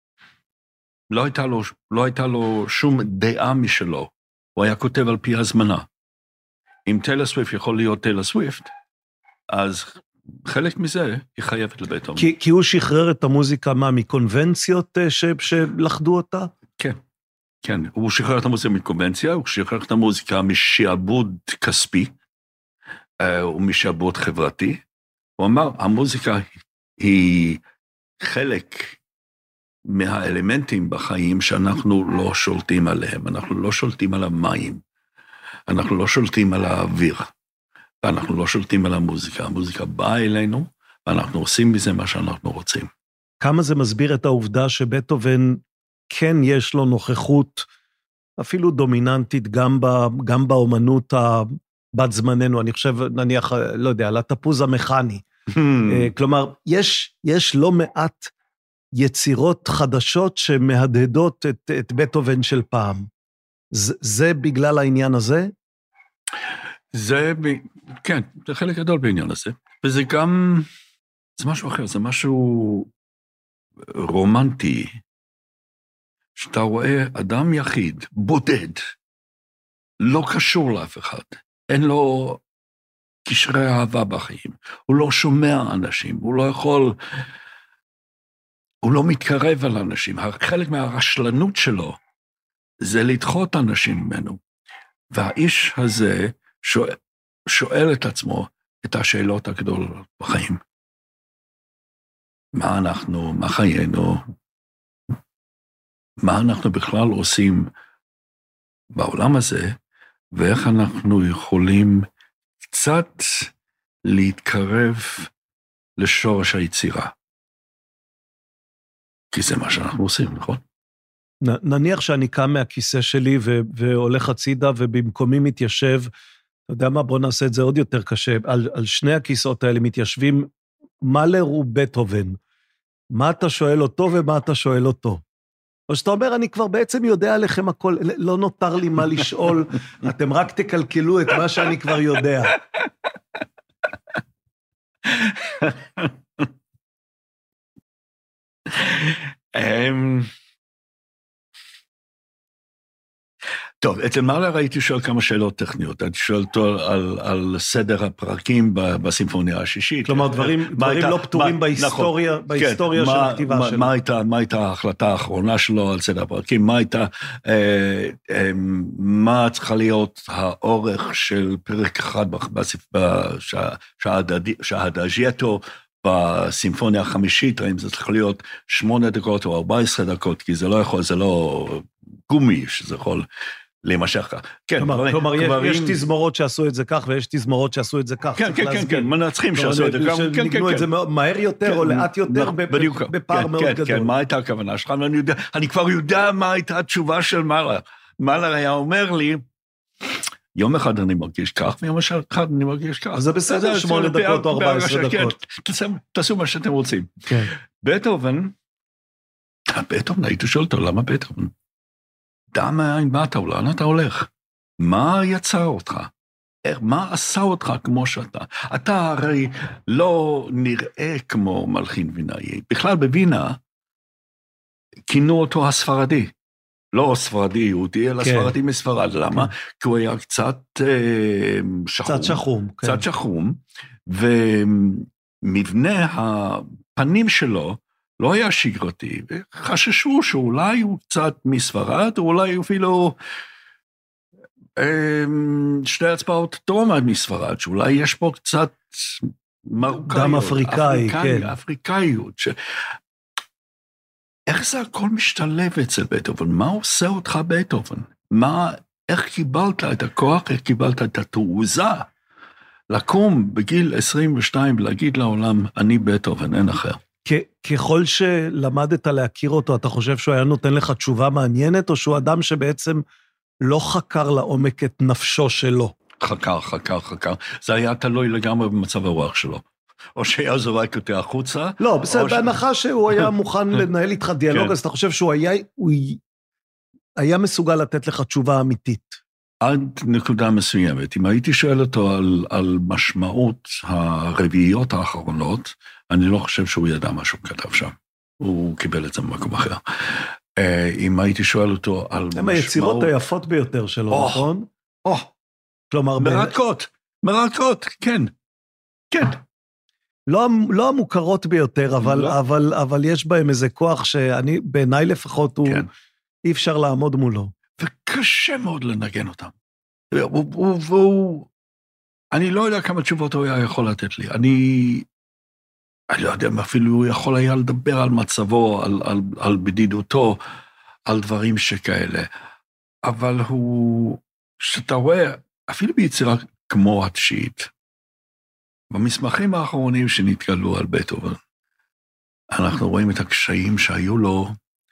לא הייתה לו שום דעה משלו. הוא היה כותב על פי הזמנה. אם טיילור סוויפט יכול להיות טיילור סוויפט, אז חלק מזה היא חייבת לבטהובן. כי הוא שחרר את המוזיקה מקונבנציות שלחדו אותה? כן, הוא שחרר את המוזיקה מקונבנציה, הוא שחרר את המוזיקה משעבוד כספי, ומשעבוד חברתי. הוא אמר, המוזיקה היא חלק מהאלמנטים בחיים שאנחנו לא שולטים עליהם, אנחנו לא שולטים על המים, אנחנו לא שולטים על האוויר, ואנחנו לא שולטים על המוזיקה. המוזיקה באה אלינו, ואנחנו עושים מזה מה שאנחנו רוצים. כמה זה מסביר את העובדה שבטהובן כן יש לו נוכחות, אפילו דומיננטית, גם באומנות בת זמננו, אני חושב, נניח, לא יודע, על התפוז המכני. כלומר, יש לא מעט יצירות חדשות שמהדהדות את בטהובן של פעם. זה בגלל העניין הזה? כן, זה חלק גדול בעניין הזה. וזה גם, זה משהו אחר, זה משהו רומנטי, שאתה רואה אדם יחיד, בודד, לא קשור לאף אחד, אין לו קשרי אהבה בחיים, הוא לא שומע אנשים, הוא לא יכול, הוא לא מתקרב על אנשים, חלק מהרשלנות שלו זה לדחות אנשים ממנו, והאיש הזה שואל את עצמו את השאלות הגדולות בחיים. מה אנחנו, מה חיינו, מה אנחנו בכלל עושים בעולם הזה, ואיך אנחנו יכולים קצת להתקרב לשורש היצירה. כי זה מה שאנחנו עושים, נכון? נניח שאני קם מהכיסא שלי והולך הצידה, ובמקומי מתיישב, אתה יודע מה, בוא נעשה את זה עוד יותר קשה, על שני הכיסאות האלה מתיישבים מאלר ובטהובן. מה אתה שואל אותו ומה אתה שואל אותו? או שאתה אומר, אני כבר בעצם יודע עליכם הכל, לא נותר לי מה לשאול, אתם רק תקלקלו את מה שאני כבר יודע. טוב, אצל מאלר הייתי שואל כמה שאלות טכניות, הייתי שואל אותו על סדר הפרקים בסימפוניה השישית. כלומר, דברים לא פתורים בהיסטוריה של הכתיבה שלו. מה הייתה ההחלטה האחרונה שלו על סדר הפרקים, מה צריכה להיות האורך של פרק אחד שהאדאז'יאטו בסימפוניה החמישית, האם זה צריך להיות 8 דקות או 14 דקות, כי זה לא יכול, זה לא גומי שזה יכול להימשך כך. כלומר, יש תזמורות שעשו את זה כך, ויש תזמורות שעשו את זה כך. כן, מנצחים שעשו את זה כך. שניגנו את זה מהר יותר או לאט יותר, בפער מאוד גדול. כן, מה הייתה הכוונה שלך? אני כבר יודע מה הייתה התשובה של מאלר. מאלר היה אומר לי, יום אחד אני מרגיש כך, ויום אחד אני מרגיש כך. אז זה בסדר, 8 דקות או 14 דקות. תעשו מה שאתם רוצים. בטהובן, הייתי שואל אותו, למה בטהובן? דע מאין באת, לאן אתה הולך? מה יצר אותך? מה עשה אותך כמו שאתה? אתה הרי לא נראה כמו מלחין וינאי. בכלל בווינה, כינו אותו הספרדי. לא ספרדי יהודי, אלא ספרדי מספרד. למה? כי הוא היה קצת שחום. קצת שחום. ומבנה הפנים שלו לא היה שגרתי, וחששו שאולי הוא קצת מספרד, או אולי אפילו שתי הצבעות דרומיות מספרד, שאולי יש פה קצת מרוקאיות. דם אפריקאי, כן. אפריקאיות. איך זה הכל משתלב אצל בטהובן? מה עושה אותך בטהובן? איך קיבלת את הכוח, איך קיבלת את התעוזה, לקום בגיל 22 ולהגיד לעולם, אני בטהובן, אין אחר. ככל שלמדת להכיר אותו, אתה חושב שהוא היה נותן לך תשובה מעניינת, או שהוא אדם שבעצם לא חקר לעומק את נפשו שלו? חקר. זה היה תלוי לגמרי במצב הרוח שלו. או שהיה זורק אותי החוצה. לא, בסדר, בהנחה שהוא היה מוכן לנהל איתך דיאלוג, אז אתה חושב שהוא היה מסוגל לתת לך תשובה אמיתית. עד נקודה מסוימת. אם הייתי שואל אותו על משמעות הרביעיות האחרונות, אני לא חושב שהוא ידע מה שהוא כתב שם. הוא קיבל את זה במקום אחר. אם הייתי שואל אותו על משמעות... הם היצירות היפות ביותר שלו, נכון? כלומר... מרתקות, כן. לא המוכרות ביותר, אבל יש בהם איזה כוח שאני, בעיניי לפחות, אי אפשר לעמוד מולו. וקשה מאוד לנגן אותם. אני לא יודע כמה תשובות הוא היה יכול לתת לי. אני לא יודע, אפילו הוא יכול היה לדבר על מצבו, על בדידותו, על דברים שכאלה. אבל שאתה רואה, אפילו ביצירה כמו התשיעית, במסמכים האחרונים שנתגלו על בטהובן, אנחנו רואים את הקשיים שהיו לו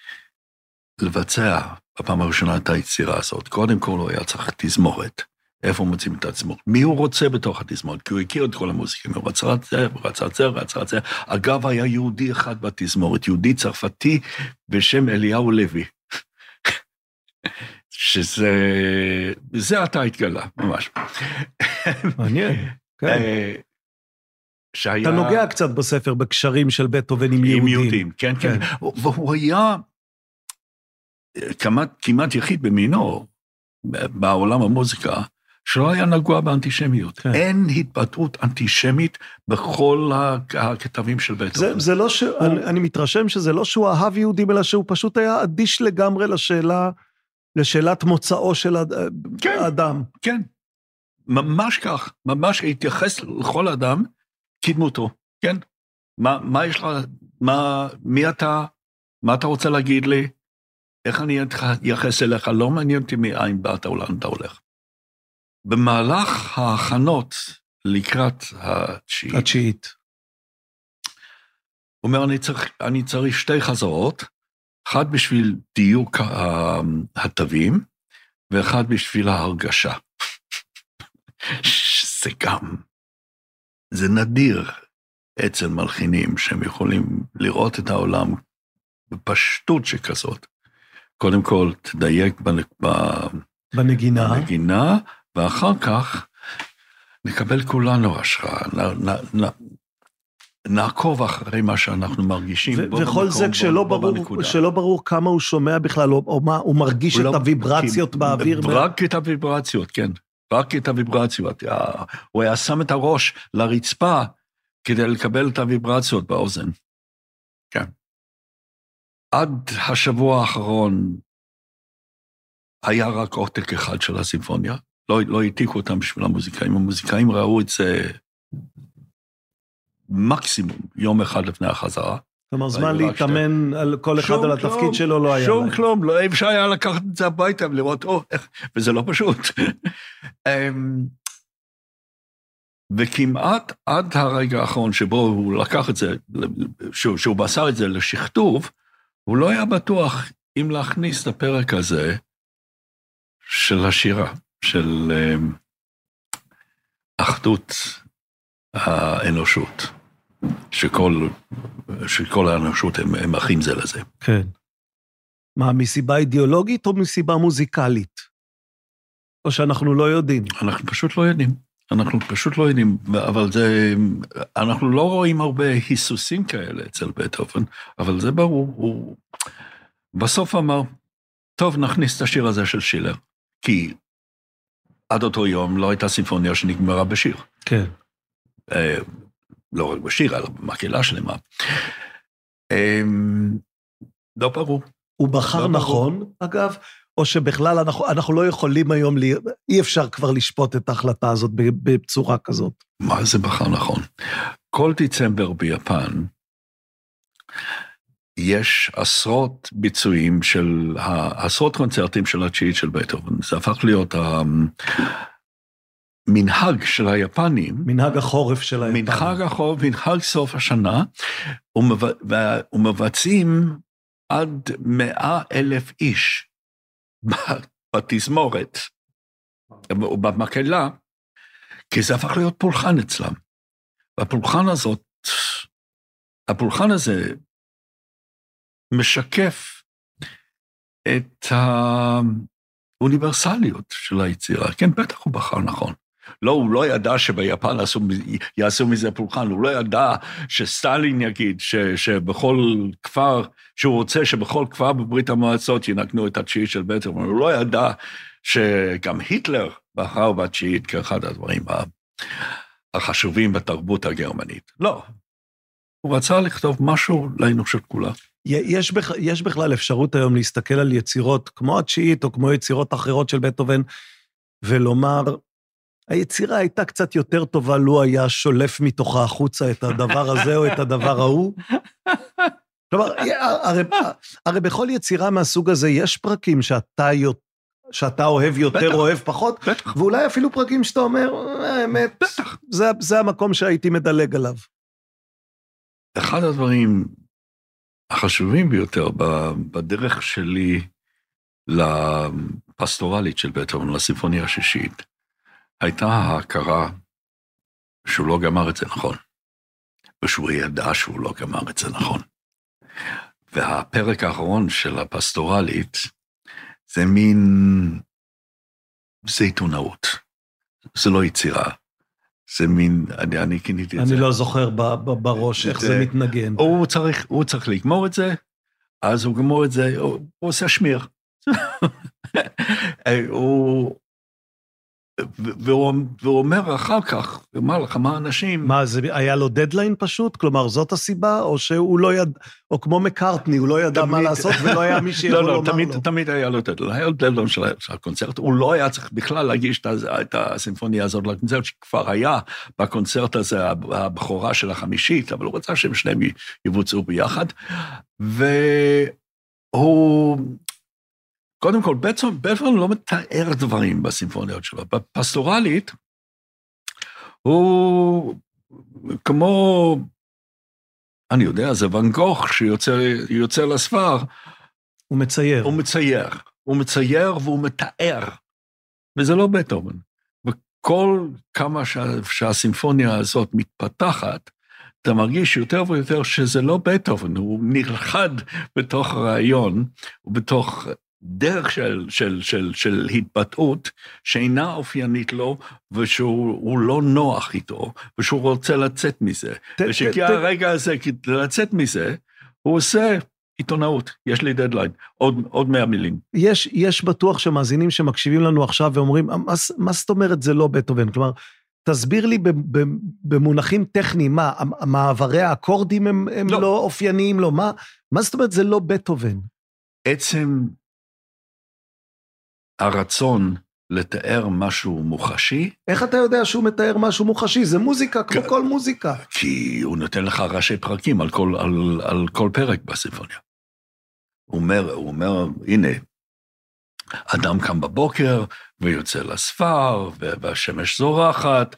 לבצע בפעם הראשונה את היצירה הזאת. קודם כל הוא היה צריך תזמורת. איפה מוצאים את התזמורת? מי הוא רוצה בתוך התזמורת? כי הוא הכיר את כל המוזיקים, הוא רצה את זה. אגב, היה יהודי אחד בתזמורת, יהודי צרפתי בשם אליהו לוי. זה אתה התגלה, ממש. מעניין, כן. אתה נוגע קצת בספר, בקשרים של בטהובן עם יהודים. כן. והוא היה כמעט יחיד במינו, בעולם המוזיקה, שלא היה נגוע באנטישמיות. כן. אין התבטאות אנטישמית בכל הכתבים של בטהובן. זה לא אני מתרשם שזה לא שהוא אהב יהודים, אלא שהוא פשוט היה אדיש לגמרי לשאלת מוצאו של האדם. כן, ממש כך, ממש התייחס לכל אדם כדמותו, כן? מה יש לך, מי אתה, מה אתה רוצה להגיד לי? איך אני אתייחס אליך? לא מעניין אותי מאין באת או לאן אתה הולך. במהלך ההכנות לקראת התשיעית, הוא אומר, אני צריך 2 חזרות, אחד בשביל דיוק התווים, ואחד בשביל ההרגשה. שזה גם, זה נדיר אצל מלחינים, שהם יכולים לראות את העולם בפשטות שכזאת. קודם כל, תדייק בנגינה, ואחר כך נקבל כולנו השראה, נעקוב אחרי מה שאנחנו מרגישים. וכל זה כשלא ברור כמה הוא שומע בכלל, או מה, הוא מרגיש את הוויברציות באוויר. רק את הוויברציות, כן. רק את הוויברציות. הוא היה שם את הראש לרצפה, כדי לקבל את הוויברציות באוזן. כן. עד השבוע האחרון, היה רק עותק אחד של הסימפוניה. לא העתיקו אותם בשביל המוזיקאים. המוזיקאים ראו את זה מקסימום יום אחד לפני החזרה. כלומר, זמן להתאמן על כל אחד על התפקיד שלו לא היה. שום כלום, לא אפשר היה לקחת את זה הביתה ולראות, וזה לא פשוט. וכמעט עד הרגע האחרון שבו הוא לקח את זה, שהוא מסר את זה לשכתוב, הוא לא היה בטוח אם להכניס את הפרק הזה של השירה, של אחדות האנושות, שכל האנושות הם אחים זה לזה. כן. מה, מסיבה אידיאולוגית או מסיבה מוזיקלית? או שאנחנו לא יודעים? אנחנו פשוט לא יודעים, אבל זה, אנחנו לא רואים הרבה היסוסים כאלה אצל בטהובן, אבל זה ברור, הוא בסוף אמר, טוב, נכניס את השיר הזה של שילר, כי עד אותו יום לא הייתה סימפוניה שנגמרה בשיר. כן. לא רק בשיר, אלא במקהלה שלמה. לא ברור. הוא בחר נכון, אגב, או שבכלל אנחנו לא יכולים היום, אי אפשר כבר לשפוט את ההחלטה הזאת בצורה כזאת. מה זה בחר נכון? כל דצמבר ביפן, יש עשרות ביצועים עשרות קונצרטים של התשיעית של בטהובן. זה הפך להיות מנהג של היפנים. מנהג החורף של היפנים. מנהג סוף השנה, ומבצעים עד 100,000 איש בתזמורת, או במקהלה, כי זה הפך להיות פולחן אצלם. והפולחן הזה משקף את האוניברסליות של היצירה. כן, בטח הוא בחר נכון. לא, הוא לא ידע שביפן יעשו מזה פולחן, הוא לא ידע שסטלין יגיד שבכל כפר, שהוא רוצה שבכל כפר בברית המועצות ינקנו את התשיעית של בטהובן, הוא לא ידע שגם היטלר בחר בתשיעית כאחד הדברים החשובים בתרבות הגרמנית. לא, הוא רצה לכתוב משהו לאנושות כולה. יש בכלל אפשרות היום להסתכל על יצירות כמו התשיעית או כמו יצירות אחרות של בטהובן, ולומר, היצירה הייתה קצת יותר טובה, לו היה שולף מתוכה החוצה את הדבר הזה או את הדבר ההוא. כלומר, הרי בכל יצירה מהסוג הזה יש פרקים שאתה אוהב יותר, אוהב פחות, ואולי אפילו פרקים שאתה אומר, האמת, זה המקום שהייתי מדלג עליו. אחד הדברים החשובים ביותר בדרך שלי לפסטורלית של בטהובן, לסימפוניה השישית, הייתה ההכרה שהוא לא גמר את זה נכון, ושהוא ידע שהוא לא גמר את זה נכון. והפרק האחרון של הפסטורלית, זה זה עיתונאות, זה לא יצירה, זה אני כיניתי את זה. אני לא זוכר בראש איך זה מתנגן. הוא צריך לגמור את זה, אז הוא גמור את זה, הוא עושה שמיר, והוא אומר אחר כך, הוא אמר לכמה אנשים... מה, זה היה לו דדליין פשוט? כלומר, זאת הסיבה? או שהוא לא ידע, או כמו מקארטני, הוא לא ידע מה לעשות, ולא היה מי שיכול לומר לו? לא, תמיד היה לו דדליין. היה לו דדליין של הקונצרט. הוא לא היה צריך בכלל להגיש את הסימפוניה הזאת לקונצרט, שכבר היה בקונצרט הזה, הבכורה של החמישית, אבל הוא רצה שהם שניהם יבוצעו ביחד. והוא... קודם כל, בטהובן לא מתאר דברים בסימפוניות שלו. בפסטורלית, הוא כמו, אני יודע, זה ואן גוך שיוצא לספר. הוא מצייר. הוא מצייר והוא מתאר. וזה לא בטהובן. וכל כמה שהסימפוניה הזאת מתפתחת, אתה מרגיש יותר ויותר שזה לא בטהובן, הוא נלכד בתוך הרעיון, ובתוך... דרך של התבטאות שאינה אופיינית לו, ושהוא לא נוח איתו, ושהוא רוצה לצאת מזה. ושכי הרגע הזה, לצאת מזה, הוא עושה עיתונאות. יש לי דדליין, עוד 100 מילים. יש בטוח שמאזינים שמקשיבים לנו עכשיו ואומרים, מה זאת אומרת זה לא בטהובן? כלומר, תסביר לי במונחים טכניים, מה, מעברי האקורדים הם לא אופייניים לו? מה זאת אומרת זה לא בטהובן? עצם הרצון לתאר משהו מוחשי. איך אתה יודע שהוא מתאר משהו מוחשי? זה מוזיקה כמו כל מוזיקה. כי הוא נותן לך ראשי פרקים על כל פרק בסימפוניה. הוא אומר, הנה, אדם קם בבוקר ויוצא לספר, והשמש זורחת,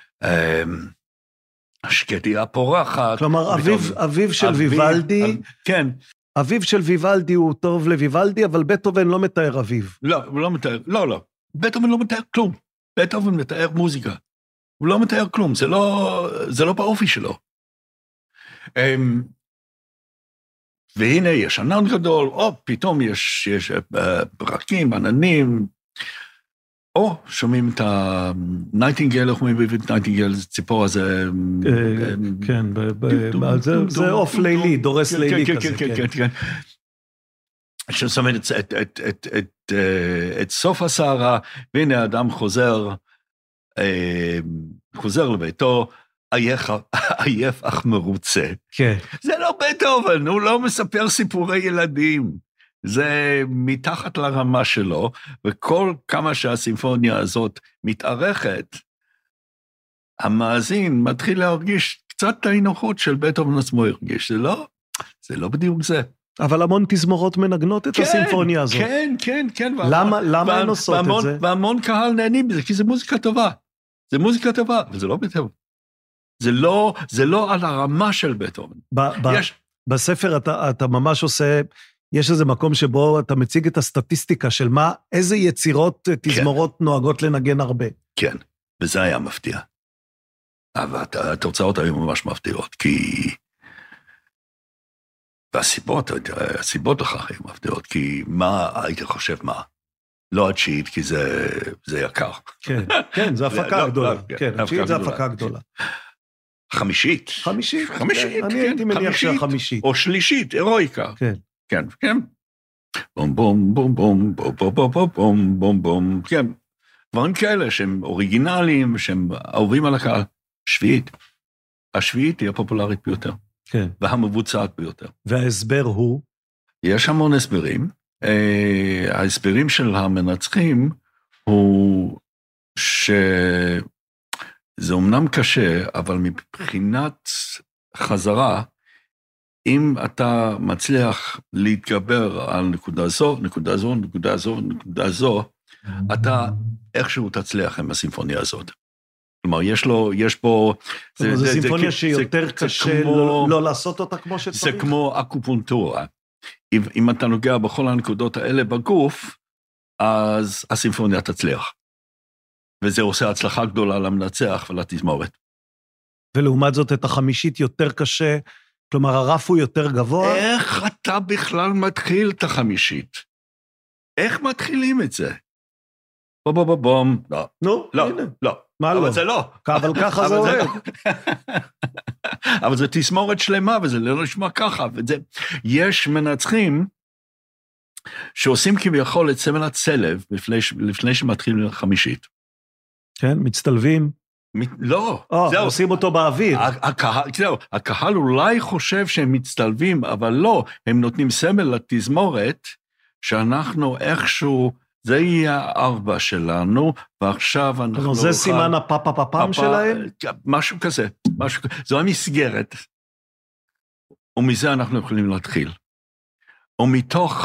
השקטיה פורחת. כלומר, אביו של ויוולדי, כן. אביו של ויוולדי הוא טוב לויוולדי, אבל בטהובן לא מתאר אביו. לא, הוא לא מתאר, לא. בטהובן לא מתאר כלום. בטהובן מתאר מוזיקה. הוא לא מתאר כלום, זה לא באופי שלו. והנה יש ענן גדול, פתאום יש ברקים, עננים, שומעים את הנייטינגל, איך אומרים בעברית נייטינגל, זה ציפור הזה... כן, זה אוף לילי, דורס לילי כזה. כן. ששומעים את סוף הסערה, והנה האדם חוזר לביתו, עייף אך מרוצה. זה לא בטהובן, הוא לא מספר סיפורי ילדים. זה מתחת לרמה שלו, וכל כמה שהסימפוניה הזאת מתארכת, המאזין מתחיל להרגיש קצת את האי-נוחות של בטהובן עצמו הרגיש. זה לא בדיוק זה. אבל המון תזמורות מנגנות את הסימפוניה הזאת. כן. למה הן עושות את זה? והמון קהל נהנים בזה, כי זה מוזיקה טובה. זה מוזיקה טובה, וזה לא בטהובן. זה לא על הרמה של בטהובן. בספר אתה ממש עושה... יש איזה מקום שבו אתה מציג את הסטטיסטיקה של איזה יצירות תזמורות נוהגות לנגן הרבה. כן, וזה היה מפתיע. אבל התוצאות היו ממש מפתיעות, כי... והסיבות לכך היו מפתיעות, כי מה הייתי חושב מה? לא התשיעית, כי זה יקר. כן, זה הפקה גדולה. כן, התשיעית זה הפקה גדולה. חמישית. אני הייתי מניח שהחמישית. או שלישית, הירואיקה. כן. בום בום בום בום בום בום בום בום בום בום, כן. דברים כאלה שהם אוריגינליים, שהם אהובים על הקהל. השביעית היא הפופולרית ביותר. כן. והמבוצעת ביותר. וההסבר הוא? יש המון הסברים. ההסברים של המנצחים הוא שזה אומנם קשה, אבל מבחינת חזרה, אם אתה מצליח להתגבר על נקודה זו, אתה איכשהו תצליח עם הסימפוניה הזאת. כלומר, יש פה... זה סימפוניה שיותר קשה לא לעשות אותה כמו שצריך. זה כמו אקופונקטורה. אם אתה נוגע בכל הנקודות האלה בגוף, אז הסימפוניה תצליח. וזה עושה הצלחה גדולה למנצח ולתזמורת. ולעומת זאת, את החמישית יותר קשה, כלומר, הרף הוא יותר גבוה? איך אתה בכלל מתחיל את החמישית? איך מתחילים את זה? בום. לא. מה לא? אבל זה לא. אבל ככה זה עובד. אבל זה תזמורת שלמה, וזה לא נשמע ככה. יש מנצחים שעושים כביכול את סמל הצלב, לפני שמתחילים לחמישית. כן, מצטלבים. לא, זהו. עושים אותו באוויר. הקהל אולי חושב שהם מצטלבים, אבל לא, הם נותנים סמל לתזמורת, שאנחנו איכשהו, זה יהיה 4 שלנו, ועכשיו אנחנו... זה סימן הפאפ שלהם? משהו כזה, זו המסגרת, ומזה אנחנו יכולים להתחיל. ומתוך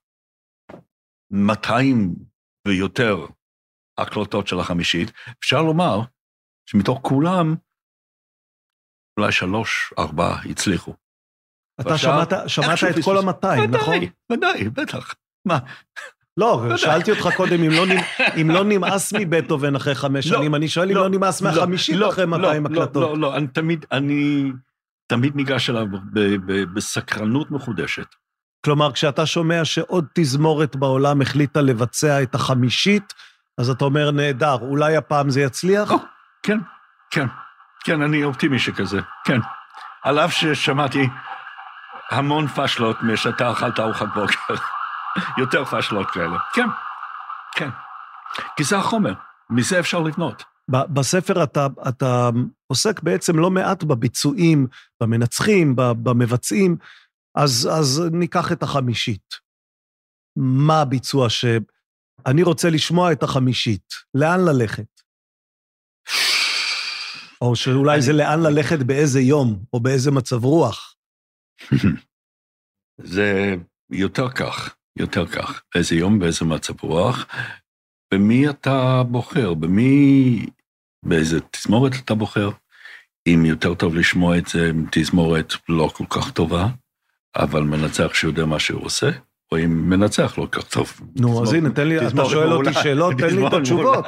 200 ויותר הקלטות של החמישית, אפשר לומר שמתוך כולם, אולי 3-4 הצליחו. אתה שמעת את כל 200, נכון? ודאי, בטח. מה? לא, שאלתי אותך קודם, אם לא נמאס מבטהובן אחרי 5 שנים, אני שואל אם לא נמאס מה-50 אחרי 200 הקלטות. לא, אני תמיד ניגש אליו בסקרנות מחודשת. כלומר, כשאתה שומע שעוד תזמורת בעולם החליטה לבצע את החמישית, אז אתה אומר נהדר, אולי הפעם זה יצליח? כן, אני אופטימי שכזה, כן. על אף ששמעתי המון פשלות משאתה אכלת ארוחת בוקר. יותר פשלות כאלה. כן. כי זה החומר, מזה אפשר לבנות. בספר אתה עוסק בעצם לא מעט בביצועים, במנצחים, במבצעים, אז ניקח את החמישית. מה הביצוע אני רוצה לשמוע את החמישית? לאן ללכת? או שאולי זה לאן ללכת באיזה יום, או באיזה מצב רוח. זה יותר כך, באיזה יום, באיזה מצב רוח, במי אתה בוחר, באיזה תזמורת אתה בוחר, אם יותר טוב לשמוע את זה, תזמורת לא כל כך טובה, אבל מנצח שיודע מה שהוא עושה, או אם מנצח לא כל כך טוב. נו, אז הנה, אתה שואל אותי שאלות, תן לי את התשובות.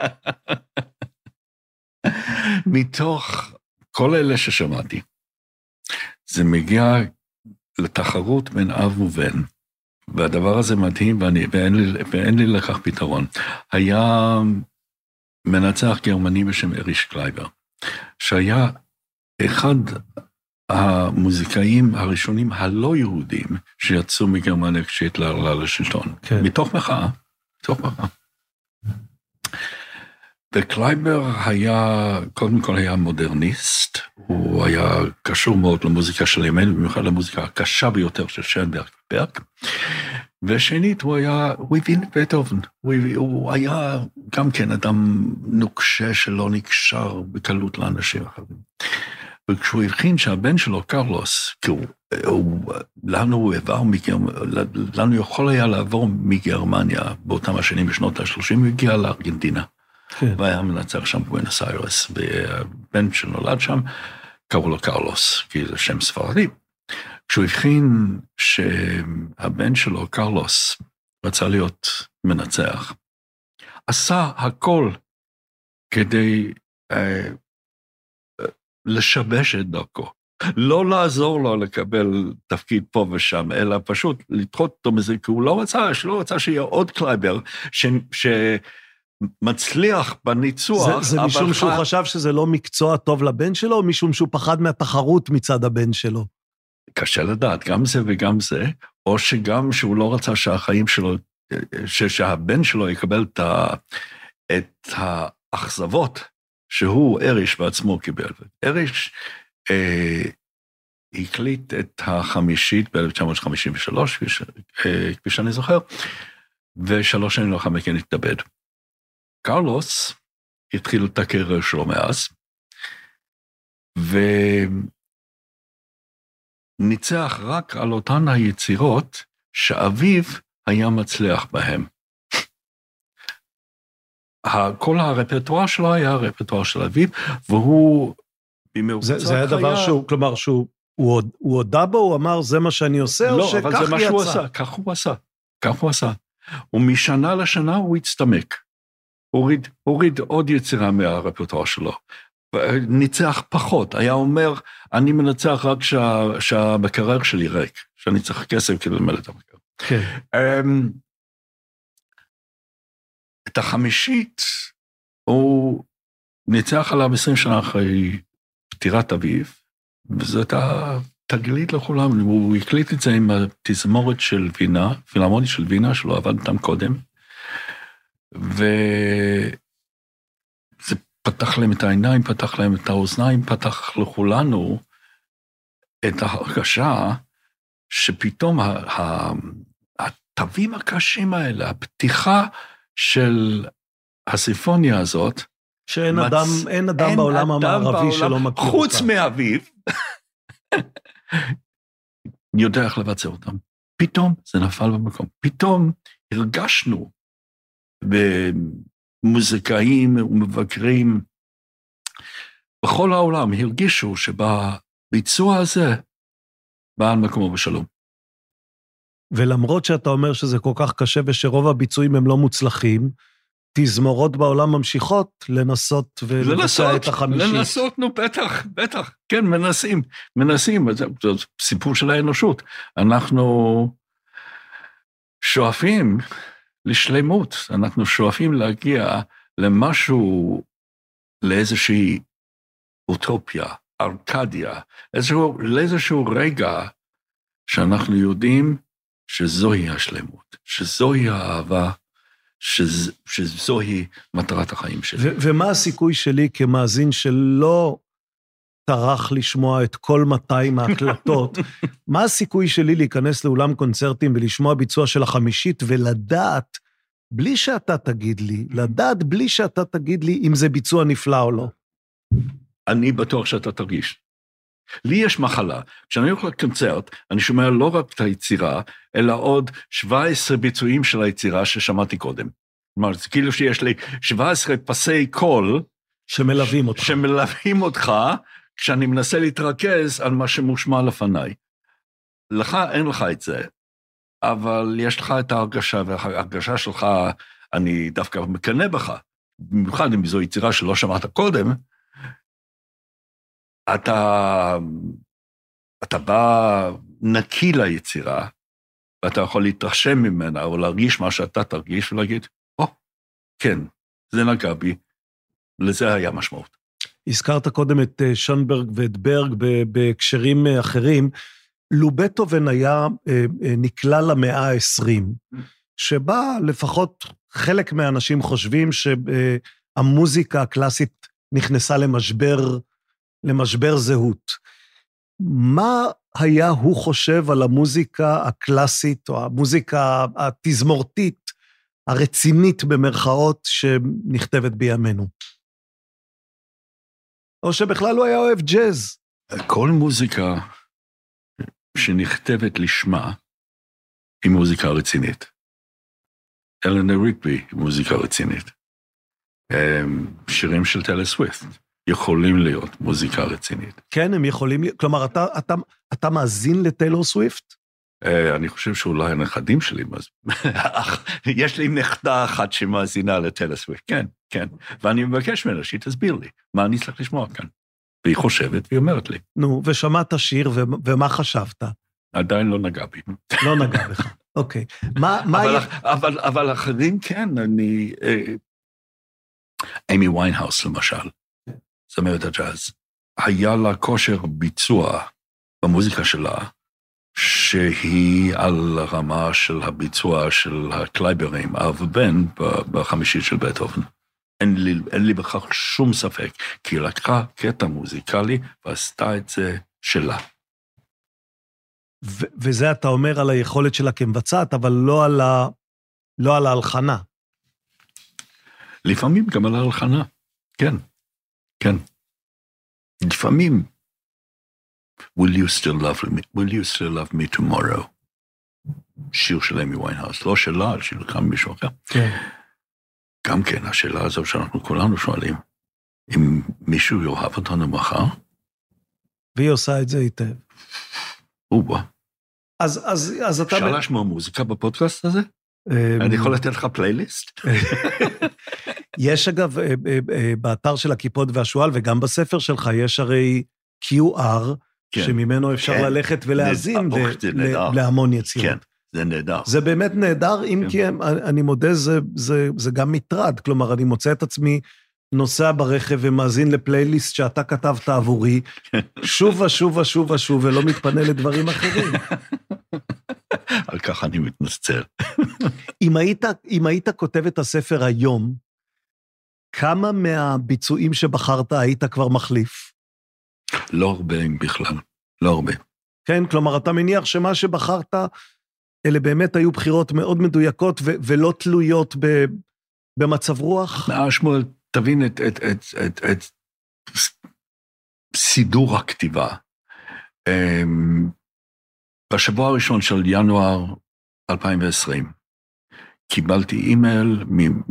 מתוך כל אלה ששמעתי, זה מגיע לתחרות בין אב ובן, והדבר הזה מדהים, ואין לי לכך פתרון. היה מנצח גרמני בשם אריש קלייבר, שהיה אחד המוזיקאים הראשונים הלא יהודים שיצאו מגרמניה כשהיטלר עלה לשלטון. כן. מתוך מחאה. וקלייבר היה, קודם כל היה מודרניסט, הוא היה קשור מאוד למוזיקה של ימינו, במיוחד למוזיקה הקשה ביותר של שיינברג וברג, ושנית הוא הבין את בטהובן, הוא היה גם כן אדם נוקשה שלא נקשר בקלות לאנשים אחרים. וכשהוא הבחין שהבן שלו, קרלוס, לנו יכול היה לעבור מגרמניה באותם השנים בשנות ה-30, הוא הגיע לארגנטינה. והיה מנצח שם בואנוס איירס, ובן שנולד שם, קראו לו קרלוס, כי זה שם ספרדי. כשהוא הבחין שהבן שלו, קרלוס, רצה להיות מנצח, עשה הכל כדי לשבש את דרכו. לא לעזור לו לקבל תפקיד פה ושם, אלא פשוט לדחות אותו מזה, כי הוא לא רצה שיהיה עוד קלייבר, מצליח בניצוח. זה משום שהוא חשב שזה לא מקצוע טוב לבן שלו, או משום שהוא פחד מהתחרות מצד הבן שלו? קשה לדעת, גם זה וגם זה, או שגם שהוא לא רצה שהחיים שלו, שהבן שלו יקבל את האכזבות שהוא אריש בעצמו קיבל. אריש הקליט את החמישית ב-1953, כפי שאני זוכר, ו3 שנים לאחר מכן התאבד. קרלוס התחיל את הקריירה שלו מאז, וניצח רק על אותן היצירות שאביו היה מצליח בהם. כל הרפרטואר שלו היה הרפרטואר של אביו, והוא במרוצת זה היה דבר שהוא, כלומר שהוא הודע בו, הוא אמר זה מה שאני עושה, או שכך יצא? לא, אבל זה מה שהוא עשה, כך הוא עשה. ומשנה לשנה הוא הצטמק. הוריד עוד יצירה מהרפרטואר שלו, ניצח פחות, היה אומר, אני מנצח רק שהמקרר שלי ריק, שאני צריך כסף כדי למלא את המקרר. כן. את החמישית, הוא ניצח עליו 20 שנה אחרי פטירת אביו, וזו הייתה תגלית לכולם, הוא הקליט את זה עם התזמורת של וינה, פילהרמונית של וינה, שלא עבד איתם קודם, וזה פתח להם את העיניים, פתח להם את האוזניים, פתח לכולנו את ההרגשה, שפתאום התווים הקשים האלה, הפתיחה של הסימפוניה הזאת, שאין אדם בעולם המערבי שלא מכיר אותה. חוץ מאביו, יודע איך לבצע אותם. פתאום זה נפל במקום. פתאום הרגשנו במוזיקאים ומבקרים בכל העולם, הרגישו שבביצוע הזה בא על מקומו בשלום. ולמרות שאתה אומר שזה כל כך קשה ושרוב הביצועים הם לא מוצלחים, תזמורות בעולם ממשיכות לנסות ולבצע את החמישית. לנסות, נו, בטח, כן, מנסים, זה סיפור של האנושות. אנחנו שואפים לשלמות, אנחנו שואפים להגיע למשהו, לאיזושהי אוטופיה, ארקדיה, לאיזשהו רגע שאנחנו יודעים שזוהי השלמות, שזוהי האהבה, שזוהי מטרת החיים שלי. ומה הסיכוי שלי כמאזין שלא טרח לשמוע את כל 200 ההקלטות, מה הסיכוי שלי להיכנס לאולם קונצרטים ולשמוע ביצוע של החמישית ולדעת, בלי שאתה תגיד לי, אם זה ביצוע נפלא או לא? אני בטוח שאתה תרגיש. לי יש מחלה, כשאני הולך לקונצרט, אני שומע לא רק את היצירה, אלא עוד 17 ביצועים של היצירה ששמעתי קודם. כלומר, זה כאילו שיש לי 17 פסי קול, שמלווים אותך, כשאני מנסה להתרכז על מה שמושמע לפניי. לך, אין לך את זה, אבל יש לך את ההרגשה, וההרגשה שלך, אני דווקא מקנא בך, במיוחד אם זו יצירה שלא שמעת קודם, אתה בא נקי ליצירה, ואתה יכול להתרשם ממנה, או להרגיש מה שאתה תרגיש, ולהגיד, כן, זה נגע בי, לזה היה משמעות. הזכרת קודם את שונברג ואת ברג בהקשרים אחרים, לו בטהובן היה נקלע למאה ה-20, שבה לפחות חלק מהאנשים חושבים שהמוזיקה הקלאסית נכנסה למשבר זהות. מה היה הוא חושב על המוזיקה הקלאסית, או המוזיקה התזמורתית, הרצינית במרכאות, שנכתבת בימינו? או שבכלל הוא היה אוהב ג'אז? כל מוזיקה שנכתבת לשמה, היא מוזיקה רצינית. אלנר ריגבי היא מוזיקה רצינית. שירים של טיילור סוויפט יכולים להיות מוזיקה רצינית. כן, הם יכולים, כלומר, אתה מאזין לטיילור סוויפט? אני חושב שאולי הנכדים שלי, יש לי נכדה אחת שמאזינה לטיילור סוויפט, כן, ואני מבקש ממנה שהיא תסביר לי, מה אני צריך לשמוע כאן. והיא חושבת והיא אומרת לי. נו, ושמעת שיר, ומה חשבת? עדיין לא נגע בי. לא נגע בך, אוקיי. אבל אחרים כן, אמי ויינהאוס למשל, זמרת הג'אז, היה לה כושר ביצוע במוזיקה שלה, שהיא על הרמה של הביצוע של הקלייברים, אב ובן, בחמישית של בטהובן. אין לי בכך שום ספק, כי היא לקחה קטע מוזיקלי, ועשתה את זה שלה. וזה אתה אומר על היכולת שלה כמבצעת, אבל לא על ההלחנה. לפעמים גם על ההלחנה, כן. לפעמים, will you still love me tomorrow? שיר של אמי ויינהאוס, לא שאלה, שיר לכם מישהו אחר. כן. גם כן, השאלה הזו שאנחנו כולנו שואלים, אם מישהו יאהב אותנו מחר? והיא עושה את זה היטב. אז אתה... אפשר לשמוע מוזיקה בפודקאסט הזה? אני יכול לתת לך פלייליסט? יש אגב, באתר של הכיפות והשועל, וגם בספר שלך, יש הרי QR, שממנו אפשר ללכת ולהזין להמון יצירות. כן, זה נהדר. זה באמת נהדר, אם כי אני מודה, זה גם מטרד, כלומר, אני מוצא את עצמי נוסע ברכב ומאזין לפלייליסט שאתה כתבת עבורי, שוב ושוב ושוב ושוב, ולא מתפנה לדברים אחרים. על כך אני מתנצל. אם היית כותב את הספר היום, כמה מהביצועים שבחרת היית כבר מחליף? לא הרבה בכלל, לא הרבה. כן, כלומר, אתה מניח שמה שבחרת, אלה באמת היו בחירות מאוד מדויקות, ולא תלויות במצב רוח? שמואל, תבין את סידור הכתיבה. בשבוע הראשון של ינואר 2020, קיבלתי אימייל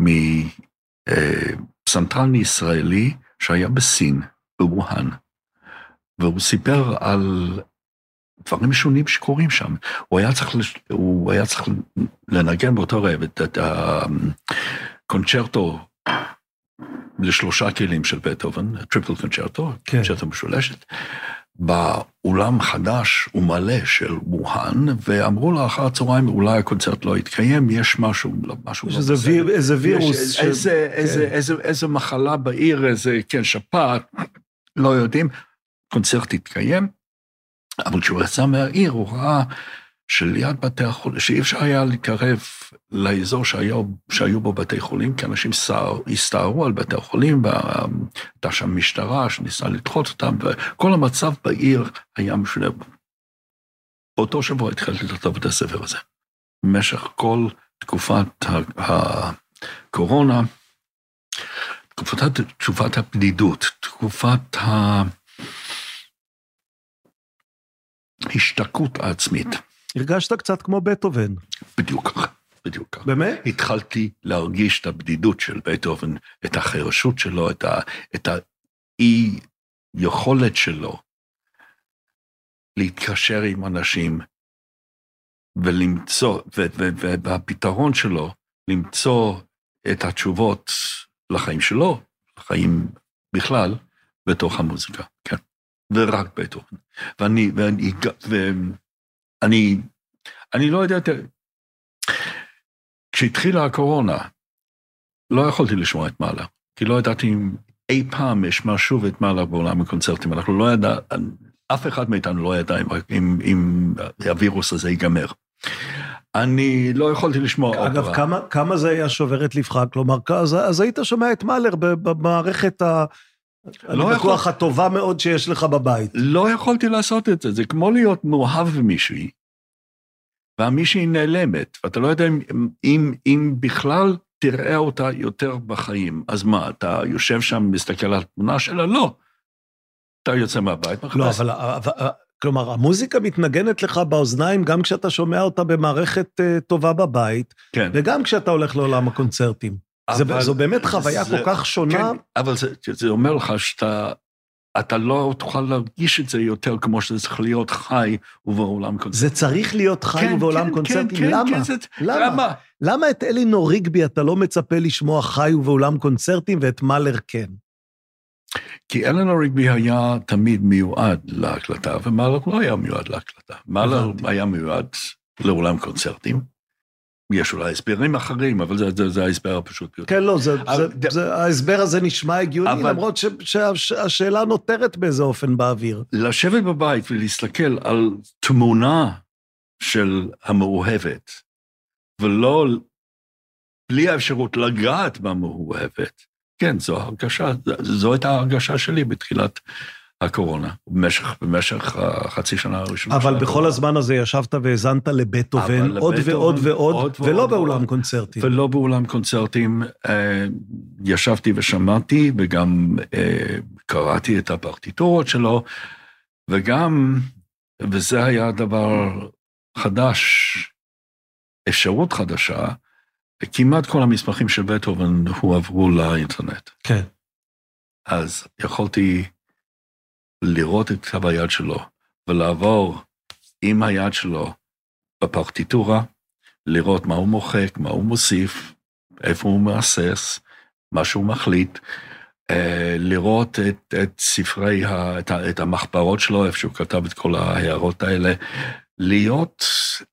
מסנטרן ישראלי שהיה בסין, בווהאן, והוא סיפר על דברים שונים שקורים שם. הוא היה צריך לנגן באותו רב את הקונצ'רטו לשלושה כלים של בטהובן, טריפל קונצ'רטו, קונצ'רטו משולשת, באולם חדש ומלא של ווהאן, ואמרו לה אחר הצהריים, אולי הקונצרט לא יתקיים, יש משהו לא בסדר. איזה וירוס. איזה מחלה בעיר, איזה, כן, שפעת, לא יודעים, קונצרט יתקיים, אבל כשהוא יצא מהעיר, הוא ראה שליד בתי החולים, שאי אפשר היה להתקרב לאזור שהיו בו בתי חולים, כי אנשים הסתערו על בתי החולים, והייתה שם משטרה שניסה לדחות אותם, וכל המצב בעיר היה משונה. באותו שבוע התחלתי לכתוב את הספר הזה. במשך כל תקופת הקורונה, תקופת הבדידות, תקופת ההשתקעות העצמית. הרגשת קצת כמו בטהובן. בדיוק ככה, בדיוק ככה. באמת? התחלתי להרגיש את הבדידות של בטהובן, את החירשות שלו, את האי יכולת שלו, להתקשר עם אנשים, ולמצוא, והפתרון שלו, למצוא את התשובות לחיים שלו, לחיים בכלל, בתוך המוזיקה, כן. ורק בטהובן. ואני לא יודע, כשהתחילה הקורונה, לא יכולתי לשמוע את מעלה, כי לא ידעתי אם אי פעם אשמע שוב את מעלה בעולם הקונצרטים, אנחנו לא ידע, אף אחד מאיתנו לא ידע אם הווירוס הזה ייגמר. אני לא יכולתי לשמוע. אגב, כמה זה היה שובר את לבך? כלומר, אז היית שומע את מאלר במערכת אני בטוח הטובה מאוד שיש לך בבית. לא יכולתי לעשות את זה, זה כמו להיות מאוהב במישהי, והמישהי נעלמת, ואתה לא יודע אם בכלל תראה אותה יותר בחיים, אז מה, אתה יושב שם, מסתכל על התמונה שלה? לא. אתה יוצא מהבית מחפש. לא, אבל כלומר, המוזיקה מתנגנת לך באוזניים, גם כשאתה שומע אותה במערכת טובה בבית, כן. וגם כשאתה הולך לעולם הקונצרטים. זו באמת חוויה כל כך שונה. כן, אבל זה אומר לך שאתה לא תוכל להרגיש את זה יותר כמו שזה צריך להיות חי ובעולם קונצרטים. זה צריך להיות חי ובעולם קונצרטים? למה? למה את אלינור ריגבי אתה לא מצפה לשמוע חי ובעולם קונצרטים ואת מאלר כן? כי אלינור ריגבי היה תמיד מיועד להקלטה, ומאלר לא היה מיועד להקלטה. מאלר היה מיועד לעולם קונצרטים. יש אולי הסברים אחרים, אבל זה ההסבר הפשוט ביותר. כן, לא, ההסבר הזה נשמע הגיוני, למרות שהשאלה נותרת באיזה אופן באוויר. לשבת בבית ולהסתכל על תמונה של המאוהבת, ולא, בלי האפשרות לגעת במאוהבת, כן, זו הייתה ההרגשה שלי בתחילת הקורונה, במשך חצי שנה הראשונה. אבל בכל הזמן הזה ישבת והזנת לבטהובן, עוד ועוד ועוד, ולא באולם קונצרטים. ולא באולם קונצרטים, ישבתי ושמעתי, וגם קראתי את הפרטיטורות שלו, וגם, וזה היה דבר חדש, אפשרות חדשה, כמעט כל המסמכים של בטהובן הועברו לאינטרנט. כן. אז יכולתי לראות את כתב היד שלו, ולעבור עם היד שלו בפרטיטורה, לראות מה הוא מוחק, מה הוא מוסיף, איפה הוא מאסס, מה שהוא מחליט, לראות את ספרי, את המחברות שלו, איפה שהוא כתב את כל ההערות האלה, להיות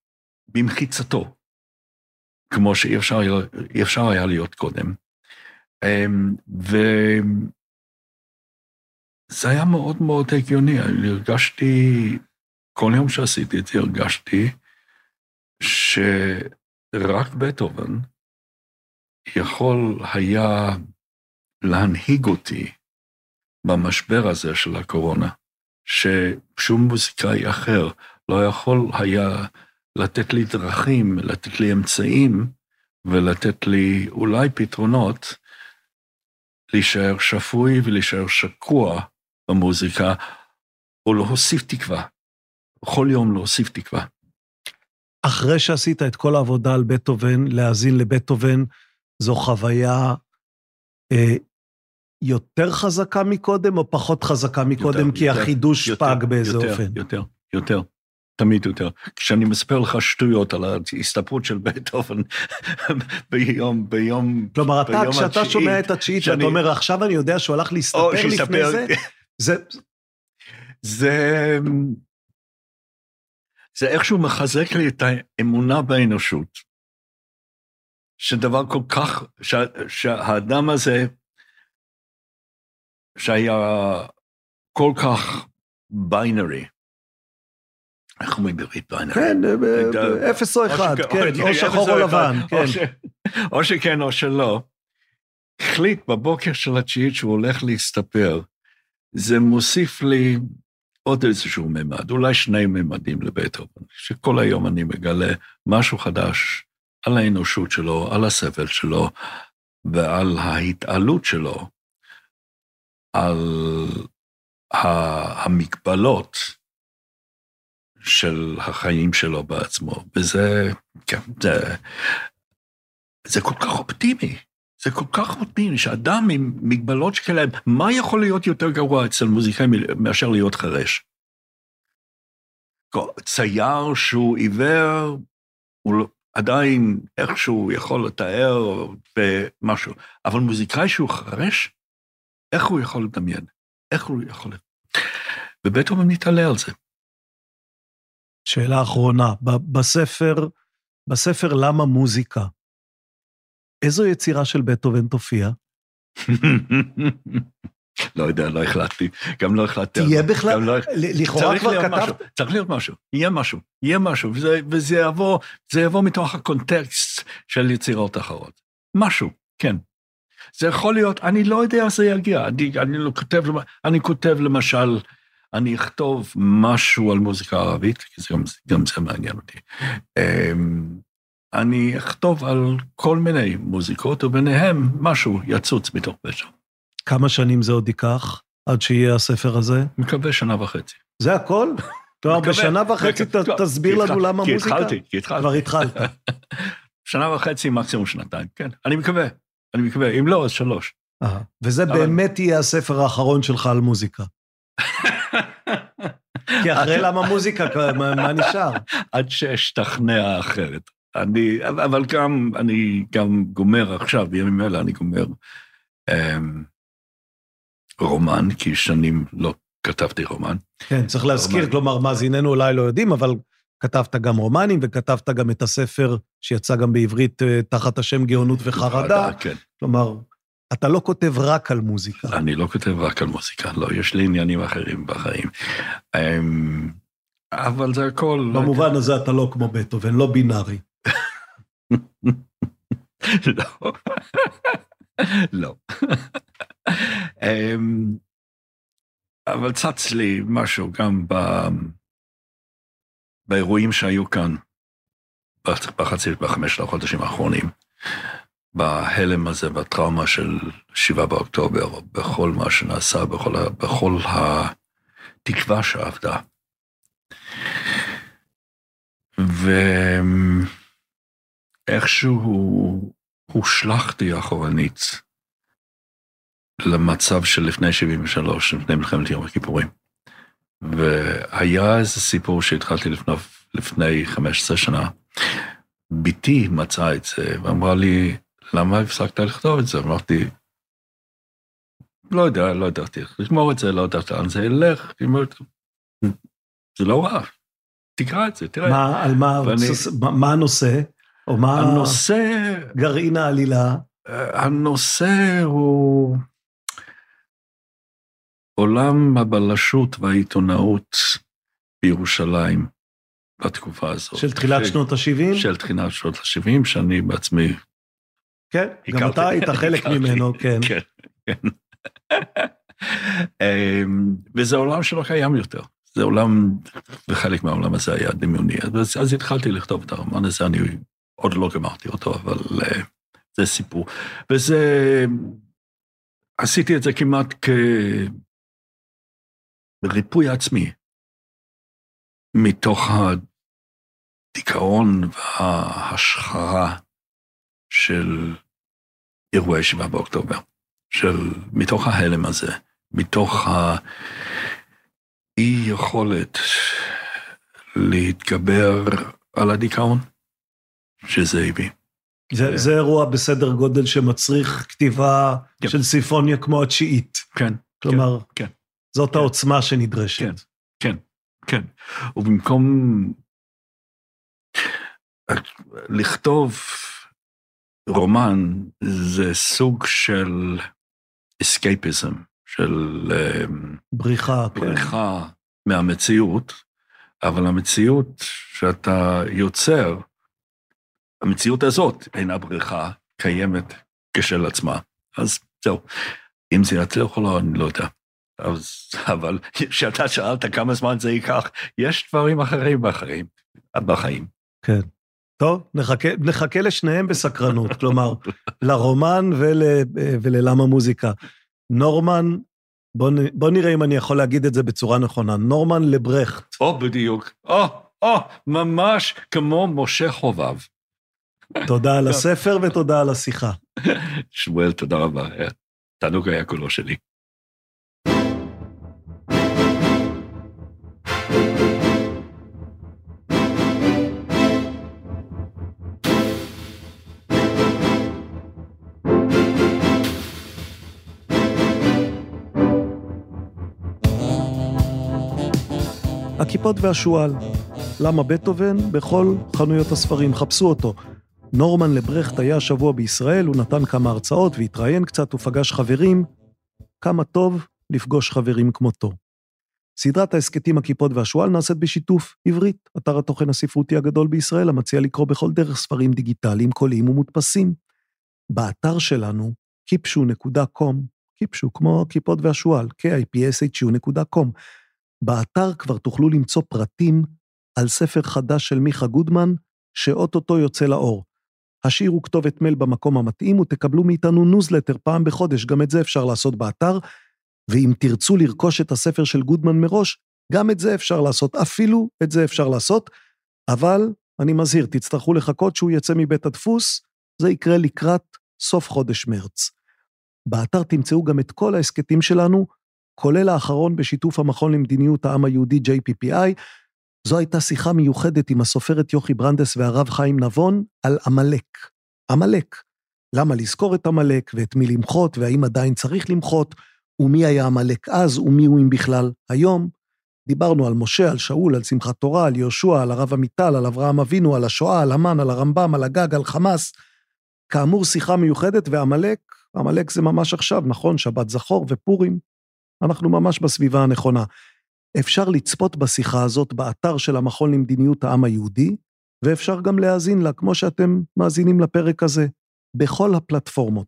במחיצתו, כמו שאי אפשר היה להיות קודם. וזה היה מאוד מאוד הגיוני, אני הרגשתי, כל יום שעשיתי את זה, הרגשתי שרק בטהובן יכול היה להנהיג אותי במשבר הזה של הקורונה, ששום מוזיקאי אחר לא יכול היה לתת לי דרכים, לתת לי אמצעים, ולתת לי אולי פתרונות, להישאר שפוי ולהישאר שקוע במוזיקה, או להוסיף תקווה. כל יום להוסיף תקווה. אחרי שעשית את כל העבודה על בטהובן, להאזין לבטהובן, זו חוויה יותר חזקה מקודם, או פחות חזקה מקודם, כי החידוש פג באיזה אופן? יותר. תמיד יותר. כשאני מספר לך שטויות על ההסתפרות של בטהובן ביום כלומר, כשאתה שומע את התשיעית, אתה אומר, עכשיו אני יודע שהוא הלך להסתפר לפני זה איכשהו מחזק לי את האמונה באנושות, שדבר כל כך, שהאדם הזה, שהיה כל כך ביינרי, איך אומרים ברית ביינרי? כן, 0 או 1, כן, או שחור או לבן, או שכן או שלא, החליט בבוקר של התשיעית שהוא הולך להסתפר, זה מוסיף לי עוד איזשהו ממד, אולי 2 ממדים לבטהובן, שכל היום אני מגלה משהו חדש על האנושות שלו, על הסבל שלו, ועל ההתעלות שלו, על המגבלות של החיים שלו בעצמו, וזה, כן, זה כל כך אופטימי, זה כל כך אופטימי, שאדם עם מגבלות שכאלה, מה יכול להיות יותר גרוע אצל מוזיקאים מאשר להיות חרש? צייר שהוא עיוור, הוא עדיין איכשהו יכול לתאר במשהו, אבל מוזיקאי שהוא חרש, איך הוא יכול לדמיין? איך הוא יכול? ובטהובן מתעלה על זה. שאלה אחרונה, בספר למה מוזיקה, איזו יצירה של בטהובן תופיע? לא יודע, לא החלטתי, גם לא החלטתי. תהיה בכלל, לכאורה כבר כתבת? צריך להיות משהו, יהיה משהו, וזה יבוא מתוך הקונטקסט של יצירות אחרות. משהו, כן. זה יכול להיות, אני לא יודע איך זה יגיע, אני כותב למשל, אני אכתוב משהו על מוזיקה ערבית, כי גם זה מעניין אותי. אני אכתוב על כל מיני מוזיקות, וביניהם משהו יצוץ מתוך בטהובן. כמה שנים זה עוד ייקח, עד שיהיה הספר הזה? מקווה 1.5 שנה. זה הכל? כלומר, ב1.5 תסביר לנו למה מוזיקה? כי התחלתי. כבר התחלת. 1.5 מקסימום 2, כן. אני מקווה, אם לא, אז 3. וזה באמת יהיה הספר האחרון שלך על מוזיקה. כי אחרי למה מוזיקה, מה נשאר? עד שאשתכנע אחרת. אבל אני גם גומר עכשיו, בימים אלה אני גומר רומן, כי שנים לא כתבתי רומן. כן, צריך להזכיר, כלומר, מאזיננו אולי לא יודעים, אבל כתבת גם רומנים, וכתבת גם את הספר שיצא גם בעברית תחת השם גאונות וחרדה. כן. כלומר, אתה לא כותב רק על מוזיקה. אני לא כותב רק על מוזיקה, לא, יש לי עניינים אחרים בחיים. אבל זה הכל... במובן הזה אתה לא כמו בטהובן, לא בינארי. לא. לא. אבל צץ לי משהו גם באירועים שהיו כאן, ב5 החודשים האחרונים, בהלם הזה, בטראומה של 7 באוקטובר, בכל מה שנעשה, בכל התקווה שעבדה. ואיכשהו הושלחתי אחורנית למצב של לפני 73, לפני מלחמת יום הכיפורים. והיה איזה סיפור שהתחלתי לפני 15 שנה. ביתי מצאה את זה, ואמרה לי, למה הפסקת לכתוב את זה? אמרתי, לא ידעתי, לגמור את זה, לא ידעתי, זה ילך, זה לא רע, תקרא את זה, תראה. מה הנושא? או מה הנושא... גרעין העלילה? הנושא הוא עולם הבלשות והעיתונאות בירושלים בתקופה הזאת. של תחילת שנות ה-70? של תחילת שנות ה-70, שאני בעצמי... כן, גם אתה היית חלק ממנו, כן. כן, כן. וזה עולם שלא קיים יותר. זה עולם, וחלק מהעולם הזה היה דמיוני. אז התחלתי לכתוב את הרומן הזה, אני עוד לא גמרתי אותו, אבל זה סיפור. וזה, עשיתי את זה כמעט כריפוי עצמי, מתוך הדיכאון וההשחרה של אירועי 7 באוקטובר, מתוך ההלם הזה, מתוך אי יכולת להתגבר על הדיכאון שזה הביא. זה אירוע בסדר גודל שמצריך כתיבה של סימפוניה כמו התשיעית. כן. כלומר, זאת העוצמה שנדרשת. כן, כן. ובמקום לכתוב רומן, זה סוג של escapism, של בריחה מהמציאות, אבל המציאות שאתה יוצר, המציאות הזאת אינה בריחה, קיימת כשל עצמה. אז זהו, אם זה יצליח או לא, אני לא יודע. אבל כשאתה שאלת כמה זמן זה ייקח, יש דברים אחרים בחיים. כן. טוב, נחכה לשניהם בסקרנות, כלומר, לרומן וללמה מוזיקה. נורמן, בוא נראה אם אני יכול להגיד את זה בצורה נכונה, נורמן לברכט. בדיוק. ממש כמו משה חובב. תודה על הספר ותודה על השיחה. שמואל, תודה רבה. תענוג היה כולו שלי. הכיפות והשואל, למה בטהובן? בכל חנויות הספרים, חפשו אותו. נורמן לברכט היה השבוע בישראל, הוא נתן כמה הרצאות והתראיין קצת, הוא פגש חברים, כמה טוב לפגוש חברים כמותו. סדרת העסקתים הכיפות והשואל נעשית בשיתוף עברית, אתר התוכן הספרותי הגדול בישראל, המציע לקרוא בכל דרך ספרים דיגיטליים, קוליים ומודפסים. באתר שלנו, kipshu.com, kipshu כמו הכיפות והשואל, kipshu.com, באתר כבר תוכלו למצוא פרטים על ספר חדש של מיכה גודמן, שאוטוטו יוצא לאור. השאירו כתובת מייל במקום המתאים, ותקבלו מאיתנו ניוזלטר פעם בחודש, גם את זה אפשר לעשות באתר, ואם תרצו לרכוש את הספר של גודמן מראש, גם את זה אפשר לעשות, אפילו את זה אפשר לעשות, אבל אני מזהיר, תצטרכו לחכות שהוא יצא מבית הדפוס, זה יקרה לקראת סוף חודש מרץ. באתר תמצאו גם את כל העסקתים שלנו, כולל האחרון בשיתוף המכון למדיניות העם היהודי JPPI, זו הייתה שיחה מיוחדת עם הסופרת יוכי ברנדס והרב חיים נבון על עמלק. עמלק. למה לזכור את עמלק ואת מי למחות, והאם עדיין צריך למחות, ומי היה עמלק אז ומי הוא אם בכלל היום. דיברנו על משה, על שאול, על שמחת תורה, על יהושע, על הרב עמיטל, על אברהם אבינו, על השואה, על המן, על הרמב"ם, על הגג, על חמאס. כאמור שיחה מיוחדת, ועמלק, עמלק זה ממש עכשיו, נכון, שבת זכור ופורים. אנחנו ממש בסביבה הנכונה. אפשר לצפות בשיחה הזאת באתר של המכון למדיניות העם היהודי, ואפשר גם להאזין לה, כמו שאתם מאזינים לפרק הזה, בכל הפלטפורמות.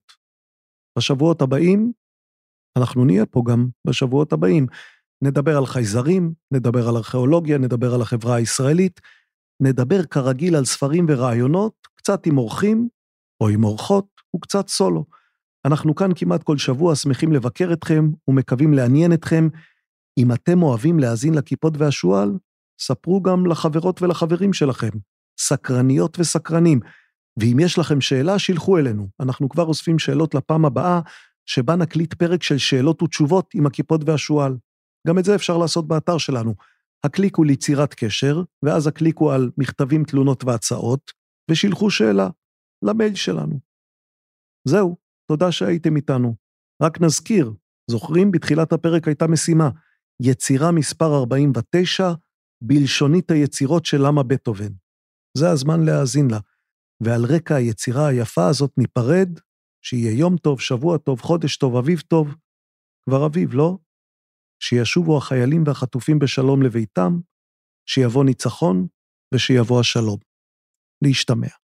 בשבועות הבאים, אנחנו נהיה פה גם בשבועות הבאים, נדבר על חייזרים, נדבר על ארכיאולוגיה, נדבר על החברה הישראלית, נדבר כרגיל על ספרים ורעיונות, קצת עם אורחים, או עם אורחות, וקצת סולו. אנחנו כאן כמעט כל שבוע שמחים לבקר אתכם, ומקווים לעניין אתכם. אם אתם אוהבים להאזין לכיפות והשואל, ספרו גם לחברות ולחברים שלכם, סקרניות וסקרנים, ואם יש לכם שאלה, שילחו אלינו. אנחנו כבר אוספים שאלות לפעם הבאה, שבה נקליט פרק של שאלות ותשובות עם הכיפות והשואל. גם את זה אפשר לעשות באתר שלנו. הקליקו ליצירת קשר, ואז הקליקו על מכתבים, תלונות והצעות, ושילחו שאלה למייל שלנו. זהו, תודה שהייתם איתנו. רק נזכיר, זוכרים, בתחילת הפרק הייתה משימה, יצירה מספר 49, בלשונית היצירות של למה בטהובן. זה הזמן להאזין לה, ועל רקע היצירה היפה הזאת ניפרד, שיהיה יום טוב, שבוע טוב, חודש טוב, אביב טוב. כבר אביב, לא? שישובו החיילים והחטופים בשלום לביתם, שיבוא ניצחון ושיבוא השלום. להשתמע.